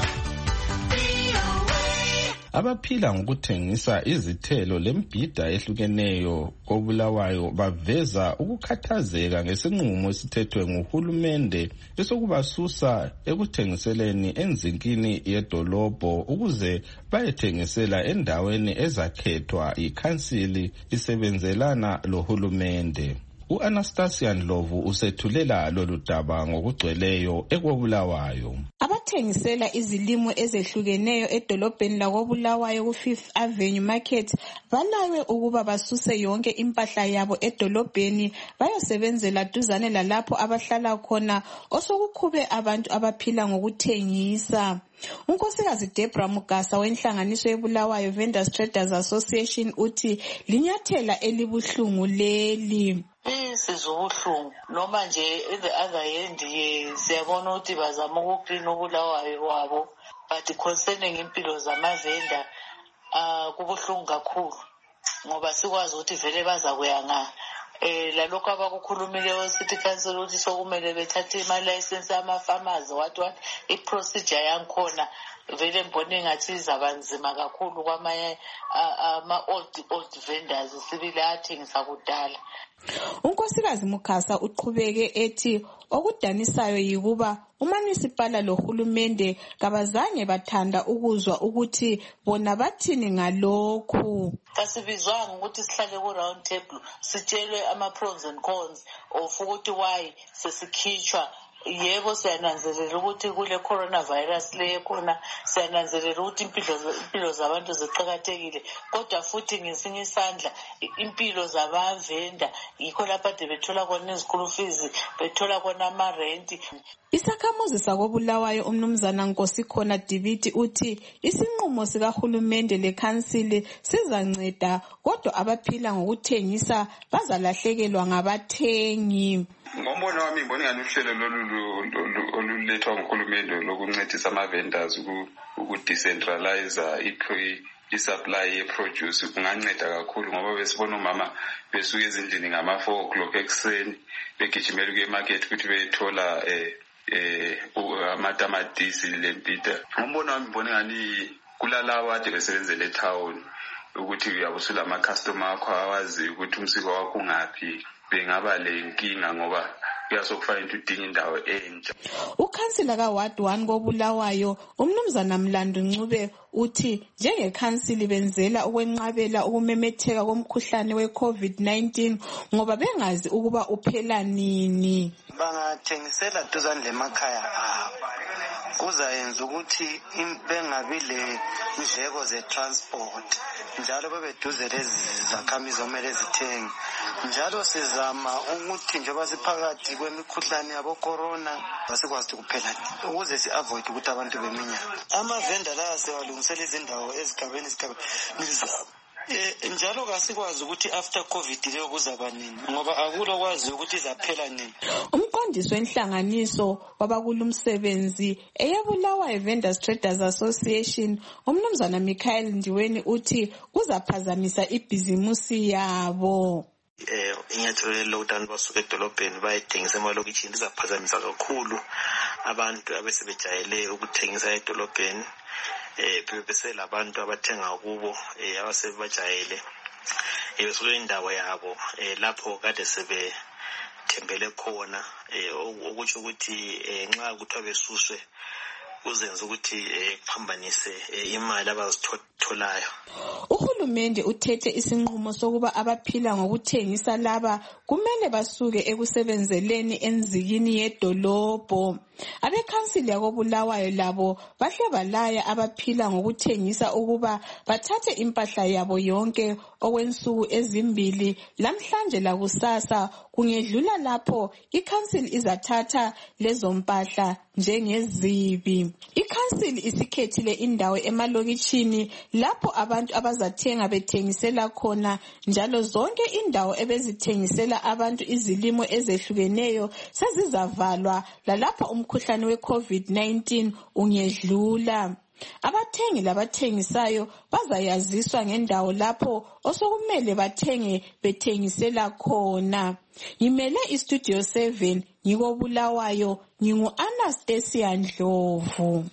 VOA. Abaphila ngokuthengisa izithelo lembhida ehlukeneyo koBulawayo baveza ukukhathazeka ngesinqumo esithethwe nguhulumende esokubasusa ekuthengiseleni enzinkini yedolobho ukuze bayethengisela endaweni ezakhethwa ikhansili isebenzelana lohulumende. U-Anastasia Ndlovu usethulela lolu daba ngokugcweleyo ekobulawayo. Abathengisela izilimo ezehlukeneyo edolobheni lakoBulawayo ku-5th Avenue Market balawe ukuba basuse yonke impahla yabo edolobheni bayosebenzela duzane lalapho abahlala khona osokukhube abantu abaphila ngokuthengisa. Unkosikazi Deborah Mugasa wenhlanganiso yeBulawayo Vendors Traders Association uthi linyathela elibuhlungu leli. Sizobuhlungu noma nje in the other end siyabona ukuthi bazama ukuklina uBulawayo wabo, but concerning impilo zamavenda kubuhlungu kakhulu ngoba sikwazi ukuthi vele baza kuya lalokho abakukhulumileyo city council ukuthi sokumele bethathe ama-license ama-farmers what i-procedure yankhona vele mbona engathi izabanzima kakhulu kwamanye ama-old vendors sibile athengisa kudala. Unkosikazi Mukasa uqhubeke ethi okudanisayo yikuba uMunicipal lohulumende kabazange bathanda ukuzwa ukuthi bona bathini ngalokhu. Kasibizwanga ukuthi sihlale ku round table sitshelwe ama-pros and cons of ukuthi why sesikhitshwa. Yebo siyananzelela ukuthi kule coronavirus le khona siyananzelela ukuthi impilo zabantu ziqhakathekile, kodwa futhi ngesinye isandla impilo zabavenda yikho lapha bethola khona izikulu fees, bethola khona ama-rent. Isakhamuzi sakoBulawayo umnumzana Nkosikhona Dibiti uthi isinqumo sikahulumende lekhansili sizanceda kodwa abaphila ngokuthengisa bazalahlekelwa ngabathengi. Ngombono wami ngibona ngani uhlelo lolu olulethwa nguhulumende lokuncedisa ama-vendors ukudecentralize i-supply ye-produce kunganceda kakhulu ngoba besibona umama besuka ezindlini ngama-4 o'clock ekuseni begijimela kuye market ukuthi bethola amatamatisi lembida. Ngombono wami ngibona ngani kulalawa ade besebenzele etown ukuthi uyabusula ama-customer akho awazi ukuthi umsiko wakho ungaphi bengaba lenkinga ngoba kuyasokufana ukuthi udinga indawo entsha. Ukhansila kaWard 1 koBulawayo umnumzana Mlando Ncube uthi njengekhansili benzela ukwenqabela ukumemetheka komkhuhlane we-COVID-19 ngoba bengazi ukuba uphela nini. Bangathengisela duzane lemakhaya abo kuzayenza ukuthi bengabi le ndleko ze-transport njalo bebeduze lezi zakhamizi omele zithenge. Njalo sizama ukuthi njengoba siphakathi kwemikhuhlane yabo corona basikwazi ukuphela ukuze si-avoid ukuthi abantu beminyane. Amavenda la sewalungisela izindawo ezigabeni njalo kasikwazi ukuthi after COVID leyo kuzaba nini ngoba akulokwazi ukuthi izaphela nini. Umqondisi wenhlanganiso wabakulumsebenzi eyaBulawayo Vendors Traders Association umnumzana Michael Ndiweni uthi kuzaphazamisa ibhizimusi yabo. Inyathelo lockdown basuka edolobheni bayithengisa emalokitshini lizaphazamisa kakhulu abantu abesebejayele ukuthengisa edolobheni bese labantu abathenga kubo abasebajayele besuka indawo yabo lapho kade sebethembele khona ukuthi nxa kuthiwa besuswe kuzenza ukuthi kuphambanise imali abazitholayo. Uhulumende uthethe isinqumo sokuba abaphila ngokuthengisa laba kumele basuke ekusebenzeleni enzikini yedolobho. Abekhansili yakoBulawayo labo bahle balaya abaphila ngokuthengisa ukuba bathathe impahla yabo yonke okwensuku ezimbili lamhlanje lakusasa kungedlula lapho ikhansili izathatha lezo mpahla njengezibi. Ikhansili isikhethile indawo emalokitshini lapho abantu abazathenga bethengisela khona, njalo zonke indawo ebezithengisela abantu izilimo ezehlukeneyo sezizavalwa lalapho umkhuhlane we-COVID-19 ungedlula. Abathengi labathengisayo bazayaziswa ngendawo lapho osokumele bathenge bethengisela khona. Ngimele iStudio 7 ngikobulawayo, ngingu-Anastasia Ndlovu.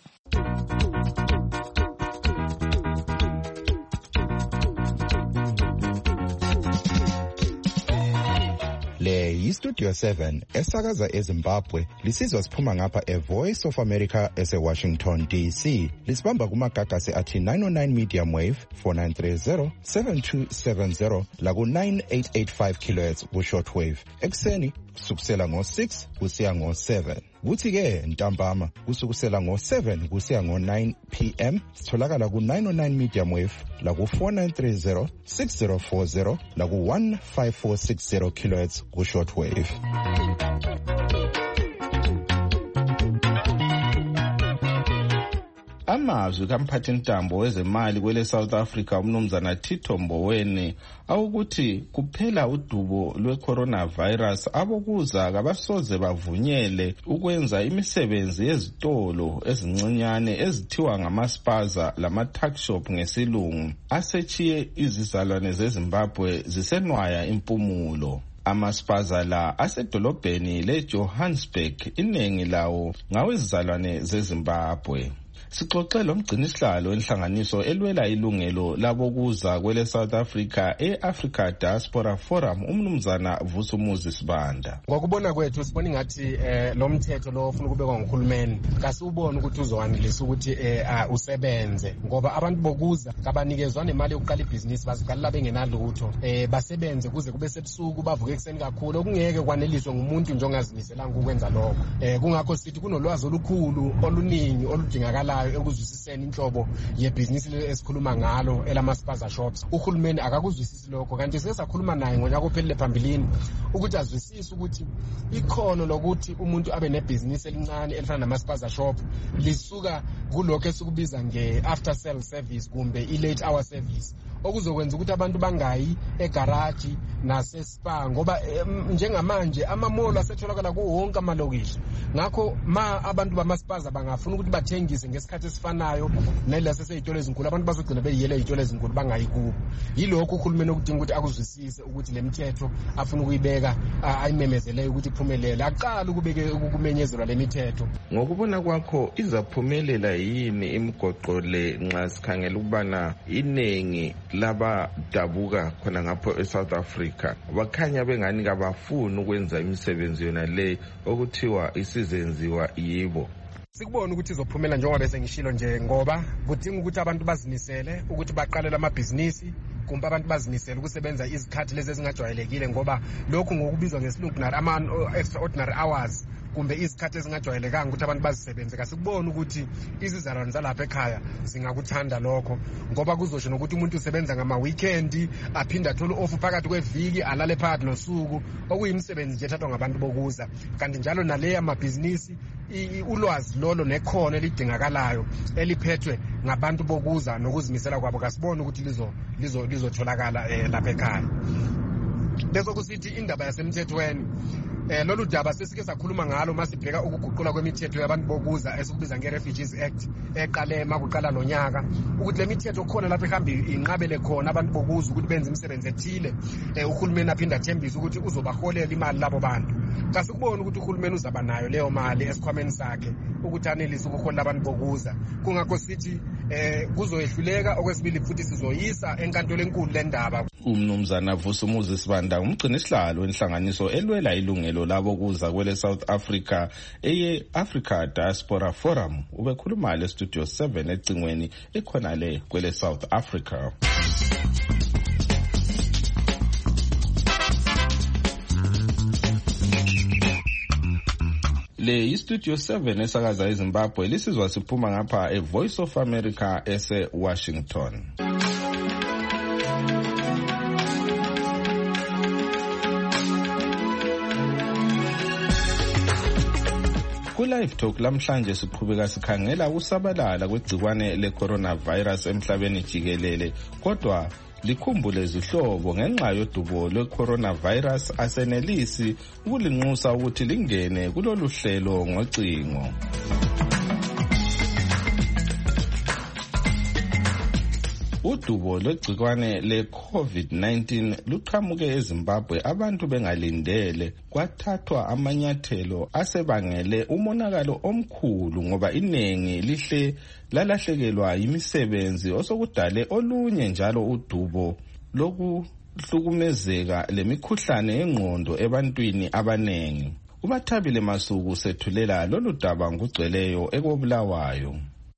Le yiStudio 7 esakaza eZimbabwe, lisizwa siphuma ngapha eVoice of America eseWashington DC. Lisibamba kumagagasi athi 909 medium wave 4930 7270 laku 9885 kHz ku shortwave. Ekseni kusukela ngo-6 kusiya ngo-7. Kuthi-ke ntambama kusukusela ngo-7 kusiya ngo-9 p.m. sitholakala ku-909 medium wave laku 4930 6040 laku 15460 kHz ku shortwave. Amazwi kamphathintambo wezemali kwele South Africa umnumzana Tito Mboweni awukuthi kuphela udubo lwe-coronavirus abokuza kabasoze bavunyele ukwenza imisebenzi yezitolo ezincinyane ezithiwa ngamaspaza lama-tuckshop ngesilungu asechiye izizalwane zeZimbabwe zisenwaya impumulo. Amaspaza la asedolobheni leJohannesburg, iningi lawo ngawezizalwane zeZimbabwe. Sixoxe lomgcinisihlalo enhlanganiso elwela ilungelo labokuza kwele South Africa e-Africa Diaspora Forum umnumzana Vusumuzi Sibanda. Ngokubona kwethu sibona ngathi lo mthetho lo ufuna ukubekwa nguhulumeni kasubona ukuthi uzowanelisa ukuthi usebenze, ngoba abantu bokuza kabanikezwa nemali yokuqala ibhizinisi baziqalela bengenalutho, basebenze kuze kube sebusuku bavuke ekseni kakhulu okungeke kwaneliswe ngumuntu nje ongazimiselanga ukwenza lokho. Kungakho sithi kunolwazi olukhulu oluningi oludingakala ekuzwisiseni inhlobo yebhizinisi esikhuluma ngalo elamaspaza shops. Uhulumeni akakuzwisisi lokho, kanti sesakhuluma naye ngonyaka ophelele phambilini ukuthi azwisise ukuthi ikhono lokuthi umuntu abe nebhizinisi elincane elifana namaspaza shop lisuka kulokho esikubiza nge-after sale service kumbe i-late hour service, okuzokwenza ukuthi abantu bangayi egaraji nasespa, ngoba njengamanje amamolo asetholakala kuwonke amalokishi. Ngakho ma abantu bamaspaza bangafuna ukuthi bathengise ngesikhathi esifanayo nalesi seyitolo ezinkulu, abantu bazogcina beyiyele izitolo ezinkulu bangayi kubo. Yilokho uhulumeni okudinga ukuthi akuzwisise ukuthi le mithetho afuna ukuyibeka ayimemezele ukuthi iphumelele, aqala ukumenyezelwa le mithetho. Ngokubona kwakho izaphumelela yini imigoqo le nxa sikhangela ukubana inengi labadabuka khona ngapho eSouth Africa bakhanya bengani kabafuni ukwenza imisebenzi yona le okuthiwa isizenziwa yibo? Sikubona ukuthi izophumela njengoba bese ngishilo nje, ngoba kudinga ukuthi abantu bazimisele ukuthi baqalele amabhizinisi, kumbe abantu bazimisele ukusebenza izikhathi lezi ezingajwayelekile, ngoba lokhu ngokubizwa ngesilungu ama-extraordinary hours kumbe izikhathi ezingajwayelekanga ukuthi abantu bazisebenze. Kasikubona ukuthi izizalwane zalapha ekhaya zingakuthanda lokho, ngoba kuzosho nokuthi umuntu usebenza ngama-weekend aphinde athole off phakathi kweviki alale phakathi nosuku, okuyimisebenzi nje ethathwa ngabantu bokuza. Kanti njalo naleyo amabhizinisi ulwazi lolo nekhono elidingakalayo eliphethwe ngabantu bokuza nokuzimisela kwabo, kasibona ukuthi lizotholakala lapha ekhaya. Bese kusithi indaba yasemthethweni, lolu daba sesike sakhuluma ngalo masibheka ukuguqula kwemithetho yabantu bokuza esikubiza nge-Refugees Act eqale makuqala lonyaka, ukuthi le mithetho khona lapha ehambe inqabele khona abantu bokuza ukuthi benze imisebenzi ethile. Uhulumeni aphinda athembisa ukuthi uzobaholela imali labo bantu. Kasikubona ukuthi uhulumeni uzaba nayo leyo mali esikhwameni sakhe ukuthi anelise ukuholela abantu bokuza. Kungakho sithi kuzoyehluleka, okwesibili futhi sizoyisa enkantolo enkulu le ndaba. Umnumzana Vusumuzi Sibanda umgcinisihlalo wenhlanganiso elwela ilungelo labokuza kwele South Africa eye-Africa Diaspora Forum ubekhuluma leStudio 7 ecingweni ekhona le kwele South Africa. Le iStudio 7 esakaza eZimbabwe lisizwa siphuma ngapha eVoice of America ese-Washington. Ku-Live Talk lamhlanje siqhubeka sikhangela ukusabalala kwegcikwane le-coronavirus emhlabeni jikelele, kodwa likhumbule izihlobo ngenxa yodubo lwe-coronavirus asenelisi ukulinxusa ukuthi lingene kulolu hlelo ngocingo. Udubo lwegcikwane le-COVID-19 luqhamuke eZimbabwe abantu bengalindele, kwathathwa amanyathelo asebangele umonakalo omkhulu ngoba iningi lihle lalahlekelwa yimisebenzi osokudale olunye njalo udubo lokuhlukumezeka lemikhuhlane yengqondo ebantwini abanengi. uBathabile Masuku sethulela lolu daba ngugcweleyo ekobulawayo.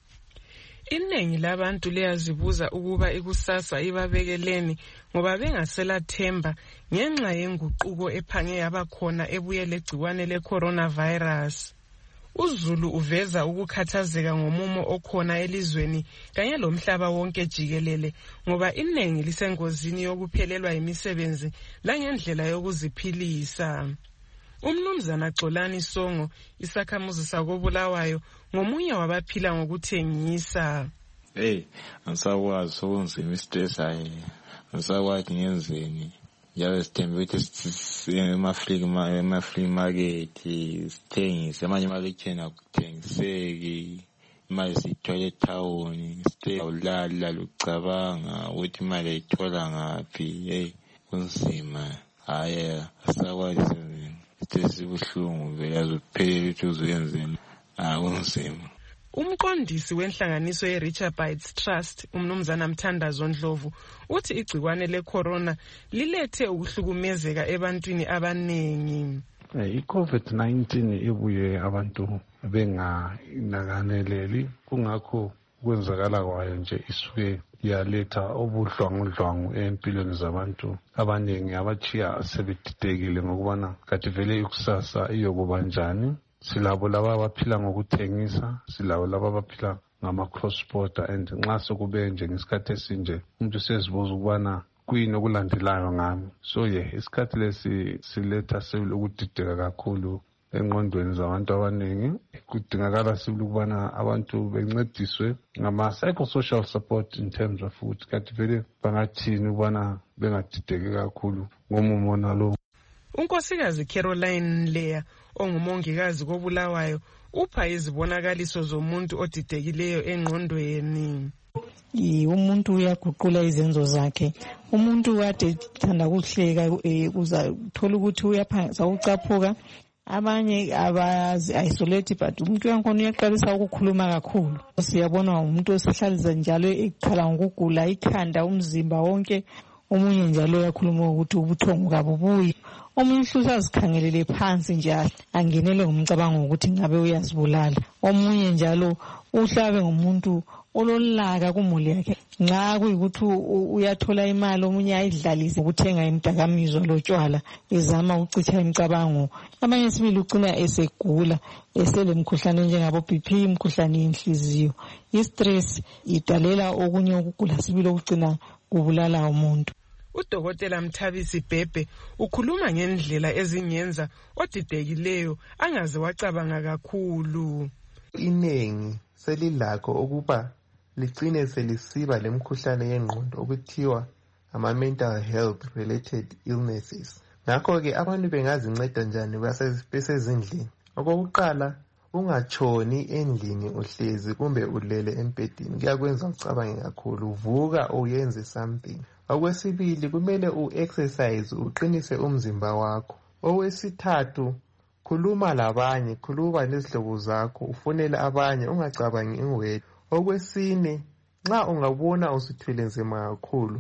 Iningi labantu liyazibuza ukuba ikusasa ibabekeleni ngoba bengaselathemba ngenxa yenguquko ephange yabakhona ebuye legciwane le-coronavirus. uZulu uveza ukukhathazeka ngomumo okhona elizweni kanye lomhlaba wonke jikelele ngoba iningi lisengozini yokuphelelwa imisebenzi langendlela yokuziphilisa. Umnumzana Xolani Songo, isakhamuzi sakobulawayo, ngomunye wabaphila ngokuthengisa. Angisakwazi sokunzima istress angisakwazi ngenzeni. Yabe sithembe ukuthi ema-free market sithengise, amanye emalokishini akuthengiseki, imali siyithola ethawuni, ulala ucabanga ukuthi imali ayithola ngaphi. Kunzima, asakwazi sesibuhlungu vele azuphelele ukuthi uzuyenzeni. Kunzima. Umqondisi wenhlanganiso ye-Richard Bites Trust, umnumzana Mthandazo Ndlovu, uthi igcikwane le-corona lilethe ukuhlukumezeka ebantwini abanengi. I-COVID-19 ibuye abantu benganakaneleli, kungakho ukwenzakala kwayo nje isuke yaletha ubuhlwangudlwangu empilweni zabantu abanengi abachiya sebedidekile ngokubana kathi vele ikusasa iyokuba njani. Silabo laba abaphila ngokuthengisa, silabo laba abaphila ngama-cross border, and nxa sokube nje ngesikhathi esinje umuntu sezibuza ukubana kuyini okulandelayo ngami. So isikhathi lesi siletha ukudideka kakhulu engqondweni zabantu abaningi. Kudingakala sibili ukubana abantu bencediswe ngama-psychosocial support in terms of ukuthi kathi vele bangathini ukubana bengadideki kakhulu ngomumo nalo. uNkosikazi Caroline Leya, ongumongikazi kobulawayo, upha izibonakaliso zomuntu odidekileyo engqondweni. Umuntu uyaguqula izenzo zakhe. Umuntu kade thanda ukuhleka uzathola ukuthi uyaphangisa ukucaphuka. Abanye aba-isolate but umuntu yankhona uyaqalisa ukukhuluma kakhulu. Siyabona umuntu osihlaliza njalo ekhala ngokugula ikhanda umzimba wonke. Omunye njalo uyakhuluma ukuthi ubuthongo kabubuyi. Omunye uhlusa azikhangelele phansi nje angenele ngomcabango ukuthi ngabe uyazibulala. Omunye njalo uhlabe ngomuntu ololaka kumuli yakhe. Nxa kuyikuthi uyathola imali omunye ayidlalise ukuthenga imdakamizwa lotshwala ezama ukucitha imicabango. Abanye sibili ucina esegula eselemkhuhlane njengabo BP, imkhuhlane yenhliziyo. Istress idalela okunye ukugula sibili okucina kubulala umuntu. uDokotela Mthabisi Bhebhe ukhuluma ngendlela ezingenza odidekileyo angaze wacabanga kakhulu. Iningi selilakho ukuba ligcine selisiba lemkhuhlane yengqondo okuthiwa ama-mental health related illnesses. Ngakho-ke abantu bengazinceda njani besezindlini? Okokuqala, ungatshoni endlini uhlezi kumbe ulele embhedini, kuyakwenza ucabange kakhulu. Vuka uyenze something. Okwesibili, kumele u-exercise uqinise umzimba wakho. Okwesithathu, khuluma labanye, khuluma nezihlobo zakho, ufonele abanye, ungacabangi ingwedwa. Okwesine, nxa ungabona usithwele nzima kakhulu,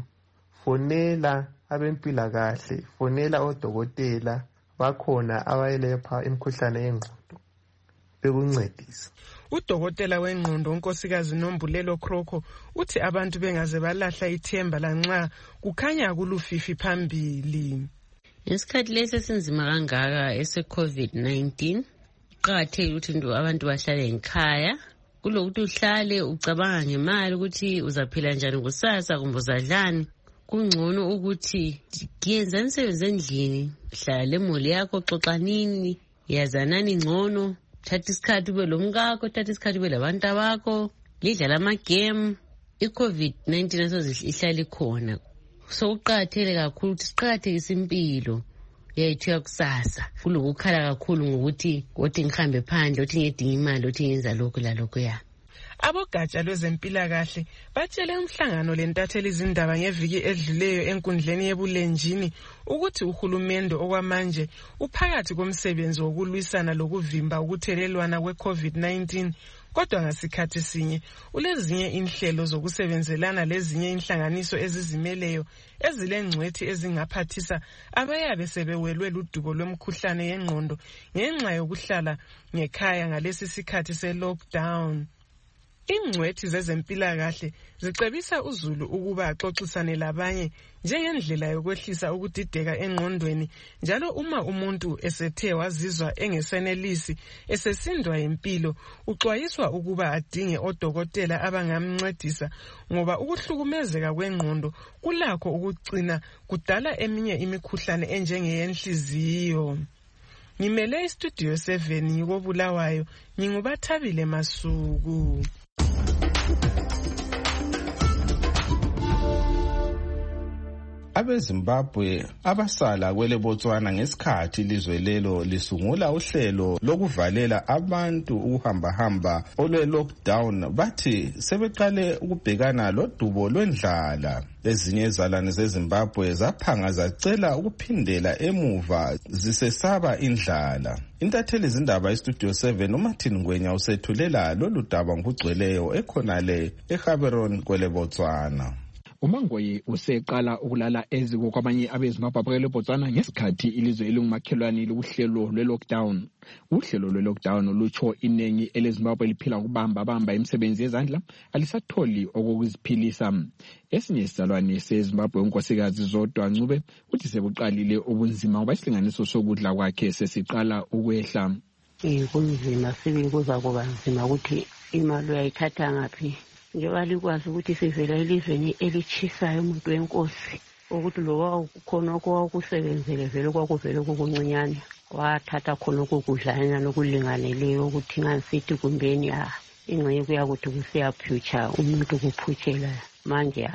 fonela abempilakahle, fonela odokotela bakhona abayelepha imkhuhlane yengqondo bekuncedisa. uDokotela wengqondo uNkosikazi Nombulelo Kroko uthi abantu bengaze balahla ithemba lanxa kukhanya kulufifi phambili. Ngesikhathi lesi esinzima kangaka ese-COVID-19 kuqakathekile ukuthi abantu bahlale ekhaya. Kulokuthi uhlale ucabanga ngemali ukuthi uzaphila njani kusasa kumbe uzadlani. Kungcono ukuthi yenza imisebenzi endlini, hlala lemuli yakho, xoxanini, yazanani ngcono, thatha isikhathi ube lo mkakho, thatha isikhathi ube labantu abakho, lidlala amagame. I-COVID-19 naso ihlala ikhona. So uqakathele kakhulu ukuthi siqakathekise impilo yethu yakusasa kulokukhala kakhulu ngokuthi othi ngihambe phandle, othi ngiyedinga imali, othi ngenza lokhu lalokhu ya. Abogatsha lwezempilakahle batshele umhlangano lentatheli izindaba ngeviki edluleyo enkundleni yebulenjini ukuthi uhulumende okwamanje uphakathi komsebenzi wokulwisana lokuvimba ukuthelelwana kwe-COVID-19, kodwa ngasikhathi sinye ulezinye inhlelo zokusebenzelana lezinye inhlanganiso ezizimeleyo ezilengcwethi ezingaphathisa abayabe sebewelwe ludubo lwemkhuhlane yengqondo ngenxa yokuhlala ngekhaya ngalesi sikhathi se-lockdown. Ingcwethi zezempilakahle zicebisa uzulu ukuba axoxisane labanye njengendlela yokwehlisa ukudideka engqondweni, njalo uma umuntu esethe wazizwa engesenelisi esesindwa impilo uxwayiswa ukuba adinge odokotela abangamncedisa, ngoba ukuhlukumezeka kwengqondo kulakho ukugcina kudala eminye imikhuhlane enjengeyenhliziyo. Ngimele istudio 7 yikobulawayo, ngingubathabile Masuku. AbeZimbabwe abasala kwele Botswana ngesikhathi ilizwe lelo lisungula uhlelo lokuvalela abantu ukuhambahamba olwe-lockdown bathi sebeqale ukubhekana lodubo lwendlala. Ezinye izalwane zeZimbabwe zaphanga zacela ukuphindela emuva zisesaba indlala. Intatheli izindaba iStudio 7 uMartin Ngwenya usethulela lolu daba ngokugcweleyo ekhonale eGaborone kwele Botswana. uMangoye useqala ukulala eziko kwabanye abeZimbabwe leBotswana ngesikhathi ilizwe elingumakhelwane lokuhlelo lwe-lockdown. Uhlelo lwe-lockdown olutsho inengi eleZimbabwe liphila ukubamba imisebenzi yezandla alisatholi okokuziphilisa. Esinye isizalwane seZimbabwe unkosikazi Zodwa Ncube uthi sekuqalile ubunzima ngoba isilinganiso sokudla kwakhe sesiqala ukwehla. Kunzima sibili kuza kuba nzima ukuthi imali uyayithatha ngaphi. Njengoba likwazi ukuthi sivela elizweni elichisayo umuntu wenkosi ukuthi lo khona okwakusebenzele vele kwakuvele kukuncinyane wathatha khona okudlana nokulinganeleyo ukuthi ngasithi kumbeni ingxenye kuyakuthi kusiyaphutsha umuntu kuphutshela manje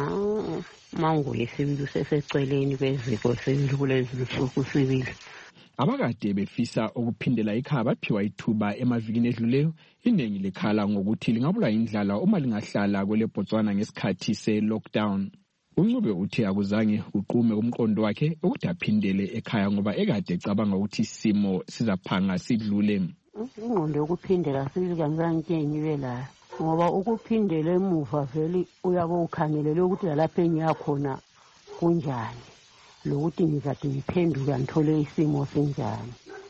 Mangoye sibili seseceleni kweziko sibili kulezi lusuku sibili. Abakade befisa ukuphindela ekhaya baphiwa ithuba emavikini edluleyo. Inengi lekhala ngokuthi lingabula indlala uma lingahlala kwele Botswana ngesikhathi se-lockdown. Uncube uthi akuzange uqume umqondo wakhe ukuthi aphindele ekhaya ngoba ekade ecabanga ukuthi isimo sizaphanga sidlule. Ingqondo yokuphindela sibili kanzange ngibe la ngoba ukuphindela emuva vele uyabe ukhangelele ukuthi lapha engiyakhona kunjani lokuthi ngizade ngiphenduka ngithole isimo senjani.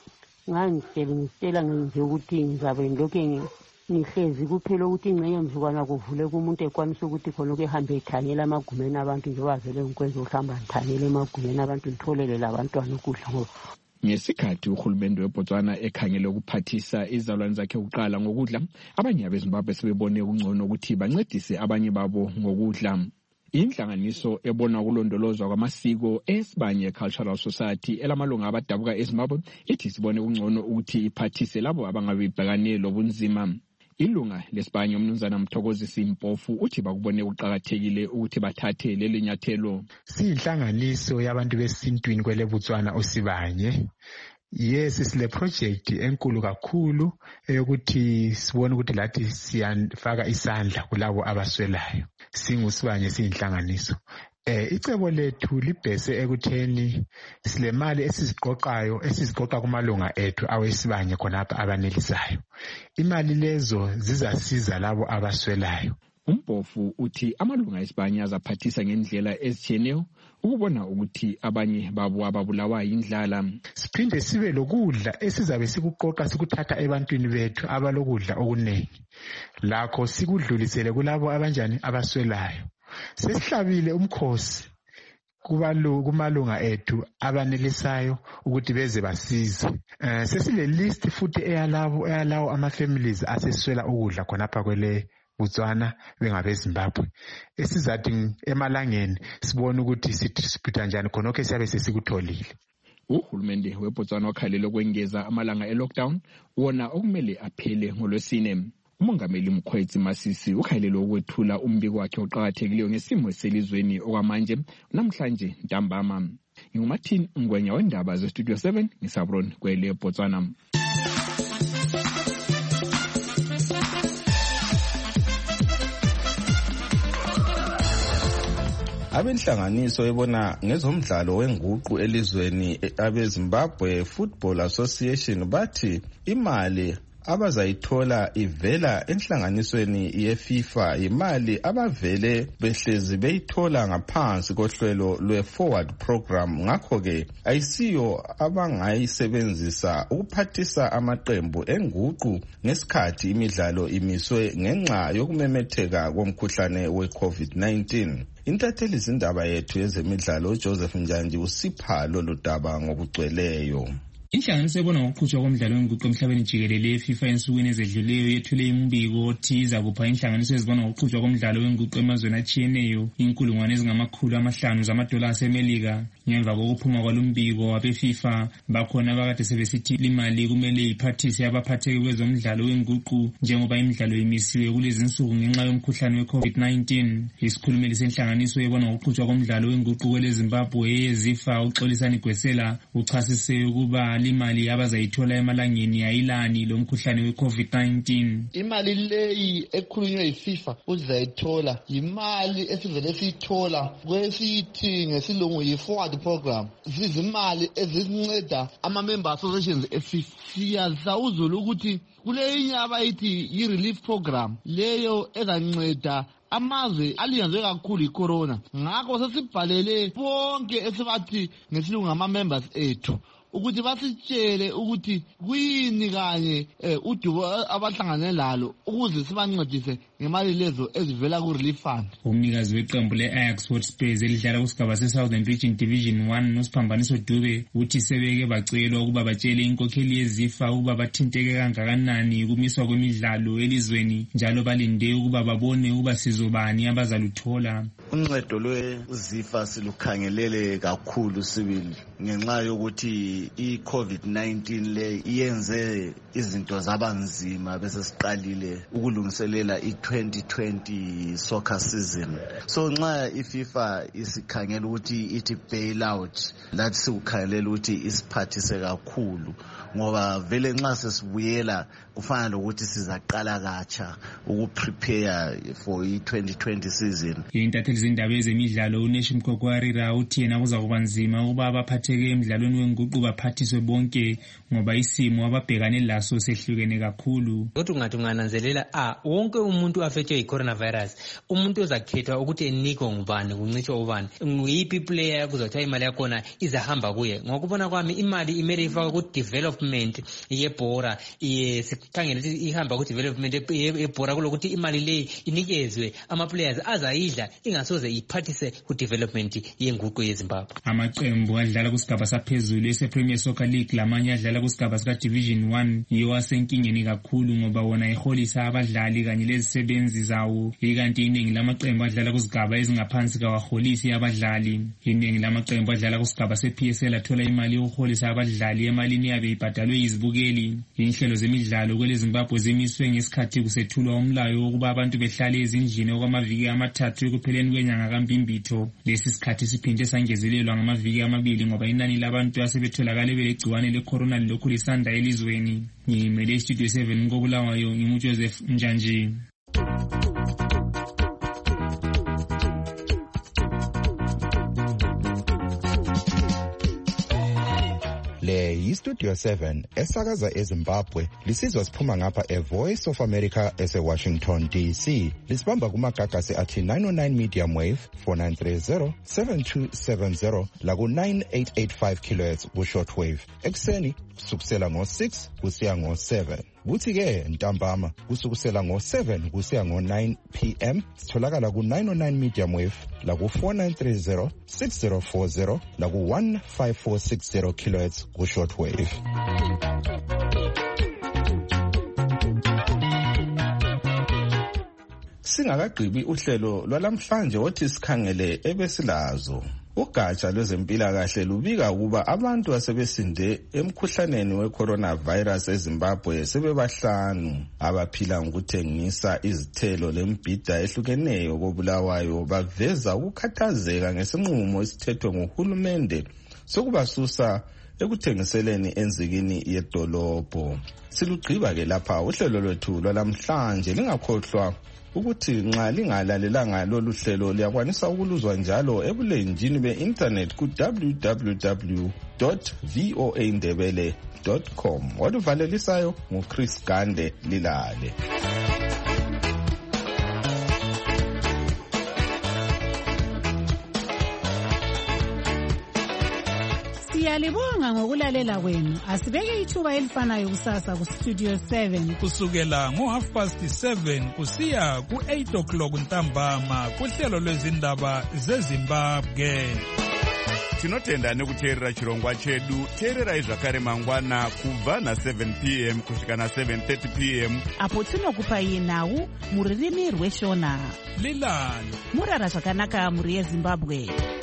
Ngitshela nje ukuthi ngizabe ngilokhu ngihlezi kuphela ukuthi ingcenye mzukwana kuvule kumuntu ekwanisa ukuthi khona ukuhambe ethanyela amagumeni abantu njengoba vele ngikwenza ukuhamba ngithanyela emagumeni abantu ngitholele labantwana ukudla ngoba ngesikhathi uhulumende weBotswana ekhangele ukuphathisa izalwane zakhe ukuqala ngokudla, abanye abeZimbabwe sebebone kungcono ukuthi bancedise abanye babo ngokudla. Inhlanganiso ebona ukulondolozwa kwamasiko eSibanye Cultural Society elamalunga abadabuka eZimbabwe ithi sibone kungcono ukuthi iphathise labo abangabibhekane lobunzima. Ilunga leSibanye umnumzana Mthokozi Simpofu uthi bakubone uqhakathekile ukuthi bathathe leli nyathelo. Siyinhlanganiso yabantu besintwini kwele Botswana oSibanye. Yes, sile project enkulu kakhulu eyokuthi sibone ukuthi lathi siyafaka isandla kulabo abaswelayo. SinguSibanye siyinhlanganiso. Icebo lethu libhese ekutheni sile mali esiziqoqa kumalunga ethu awesibanye khonapha abanelisayo. Imali lezo zizasiza labo abaswelayo. Umpofu uthi amalunga eSibanye azaphathisa ngendlela ezitshiyeneyo ukubona ukuthi abanye babo ababulawa indlala. Siphinde sibe lokudla esizabe sikuqoqa sikuthatha ebantwini bethu abalokudla okunengi. Lakho sikudlulisele kulabo abanjani abaswelayo. Sesihlabile umkhosi kumalunga ethu abanelisayo ukuthi beze basize. Sesile list futhi eyalawo ama-families aseswela ukudla khonapha kwele Botswana bengabeZimbabwe. Esizathi emalangeni sibone ukuthi siphutha njani khonokho siyabe sesikutholile. Uhulumende weBotswana wakhalela ukwengeza amalanga e-lockdown wona okumele aphele ngoLwesine. Umongameli Mkhwetsi Masisi ukhalele ukwethula umbiko wakhe oqhakathekileyo ngesimo selizweni okwamanje namhlanje ntambama. Ngumathini Ngwenya wendaba ze-Studio 7 ngisabron kwele eBotswana. Abenhlanganiso ebona ngezomdlalo wenguqu elizweni abeZimbabwe Football Association bathi imali abazayithola ivela enhlanganisweni yeFIFA imali abavele behlezi beyithola ngaphansi kohlelo lwe-forward program. Ngakho-ke ayisiyo abangayisebenzisa ukuphathisa amaqembu enguqu ngesikhathi imidlalo imiswe ngenxa yokumemetheka komkhuhlane we-COVID-19. Intatheli zindaba yethu yezemidlalo uJoseph Njanji usipha lolu daba ngokugcweleyo. Inhlanganiso ebona ngokuqhutshwa komdlalo wenguqu emhlabeni jikelele yeFIFA ensukwini ezedluleyo yethule umbiko othi izakupha inhlanganiso ezibona ngokuqhutshwa komdlalo wenguqu emazweni atshiyeneyo $500,000 zamadola aseMelika. Ngemva kokuphuma kwalumbiko wabeFIFA bakhona abakade sebesithi imali kumele iphathise abaphatheki kwezomdlalo wenguqu njengoba imidlalo imisiwe kulezinsuku ngenxa yomkhuhlane we-COVID-19. Isikhulumeli senhlanganiso ebona ngokuqhutshwa komdlalo wenguqu kweleZimbabwe eZIFA uXolisani Gwesela uchasise ukuba imali abazayithola emalangeni ayilani lomkhuhlane we-COVID-19. Imali leyi ekhulunywe yiFIFA uzayithola imali esivele siyithola kwesithi ngesilungu yi-forward program. Zizimali ezisinceda ama-member associations eFIFA. Siyazawuzula ukuthi kuleyinye abayithi yi-relief program leyo ezanceda amazwe alinyazwe kakhulu yicorona. Ngakho sesibhalele bonke esibathi ngesilungu ngama-members ethu ukuthi basitshele ukuthi kuyini kanye udubo abahlangane lalo ukuze sibancedise ngemali lezo ezivela ku-relief fund. Umnikazi weqembu le-Ajax Sportspace elidlala kusigaba se-Southern Region Division 1 noSiphambaniso Dube uthi sebeke bacelwa ukuba batshele inkokheli yeZIFA ukuba bathinteke kangakanani kumiswa kwemidlalo elizweni njalo balinde ukuba babone ukuba sizobani abazaluthola. Uncedo lweZIFA silukhangelele kakhulu sibili ngenxa yokuthi i-COVID-19 le iyenze izinto zabanzima bese siqalile ukulungiselela i-2020 soccer season. So nxa iFIFA isikhangela ukuthi ithi bailout lathi sikukhangelela ukuthi isiphathise kakhulu ngoba vele nxa sesibuyela kufana lokuthi sizaqala katsha ukuprepare for i-2020 season. Intatheli zindaba ezemidlalo uNeshi Mkokwarira uthi yena kuzakuba nzima ukuba abaphatheke emidlalweni wenguqu baphathiswe bonke ngoba isimo ababhekane laso sehlukene kakhulu. Kodwa ungathi ungananzelela wonke umuntu afethwe yi-coronavirus umuntu ozakhethwa ukuthi enikwe ngubani kuncitshwa ubani nguyiphi player kuzothiwa imali yakhona izahamba kuye. Ngokubona kwami imali imele ifakwe ku-development yebhora sikhangele ukuthi ihamba ku-development yebhora kulokuthi imali leyi inikezwe ama-players azayidla ingasoze iphathise ku-development yenguqu yeZimbabwe. Amaqembu adlala kusigaba saphezulu ese-Premier Soccer League lamanye adlala kusigaba sika-Division 1 yiwo asenkingeni kakhulu ngoba wona eholisa abadlali kanye lezisebenzi zawo, ikanti iningi lamaqembu adlala kuzigaba ezingaphansi kawaholisi abadlali. Iningi lamaqembu adlala kusigaba se-PSL athola imali yokuholisa abadlali emalini yabe ibhadalwe yizibukeli. Inhlelo zemidlalo kweleZimbabwe zimiswe ngesikhathi kusethulwa umlayo wokuba abantu behlale ezindlini okwamaviki amathathu ekupheleni kwenyanga kaMbimbitho. Lesi sikhathi siphinde sangezelelwa ngamaviki amabili ngoba inani labantu asebetholakale belegciwane le-corona lilokhu lisanda elizweni. Ngimele iStudio 7 koBulawayo ngimuJoseph Njanji. Le yiStudio 7 esakaza eZimbabwe lisizwa siphuma ngapha eVoice of America eseWashington DC. Lisibamba kumagagasi athi 909 medium wave 4930 7270 laku 9885 kHz ku shortwave. Ekseni kusukela ngo6 kusiya ngo7. Kuthi-ke ntambama kusukusela ngo7 kusiya ngo9 PM sitholakala ku909 medium wave laku 4930 6040 laku 15460 kHz ku shortwave. Singakagqibi uhlelo lwalamhlanje othi sikhangele ebesilazo. Ugatsha lwezempilakahle lubika ukuba abantu asebesinde emkhuhlaneni we-coronavirus eZimbabwe sebebahlanu. Abaphila ngokuthengisa izithelo lembhida ehlukeneyo koBulawayo baveza ukukhathazeka ngesinqumo esithethwe nguhulumende sokubasusa ekuthengiseleni enzikini yedolobho. Silugqiba-ke lapha uhlelo lwethu lwalamhlanje. Lingakhohlwa ukuthi nxa lingalalelanga lolu hlelo liyakwanisa ukuluzwa njalo ebulenjini be-internet ku www.voandebele.com. Waluvalelisayo nguChris Gande. Lilale. Siyalibonga ngokulalela kwenu. Asibeke ithuba elifanayo kusasa ku Studio 7 kusukela ngo7:30 kusiya ku8 ntambama kuhlelo lwezindaba zeZimbabwe. Tinotenda nekuteerera chirongwa chedu. Teererai zvakare mangwana kubva na7 p.m. kusvika na7:30 p.m. apo tinokupai nhau muririmi rweshona. Lilani murara zvakanaka muri yeZimbabwe.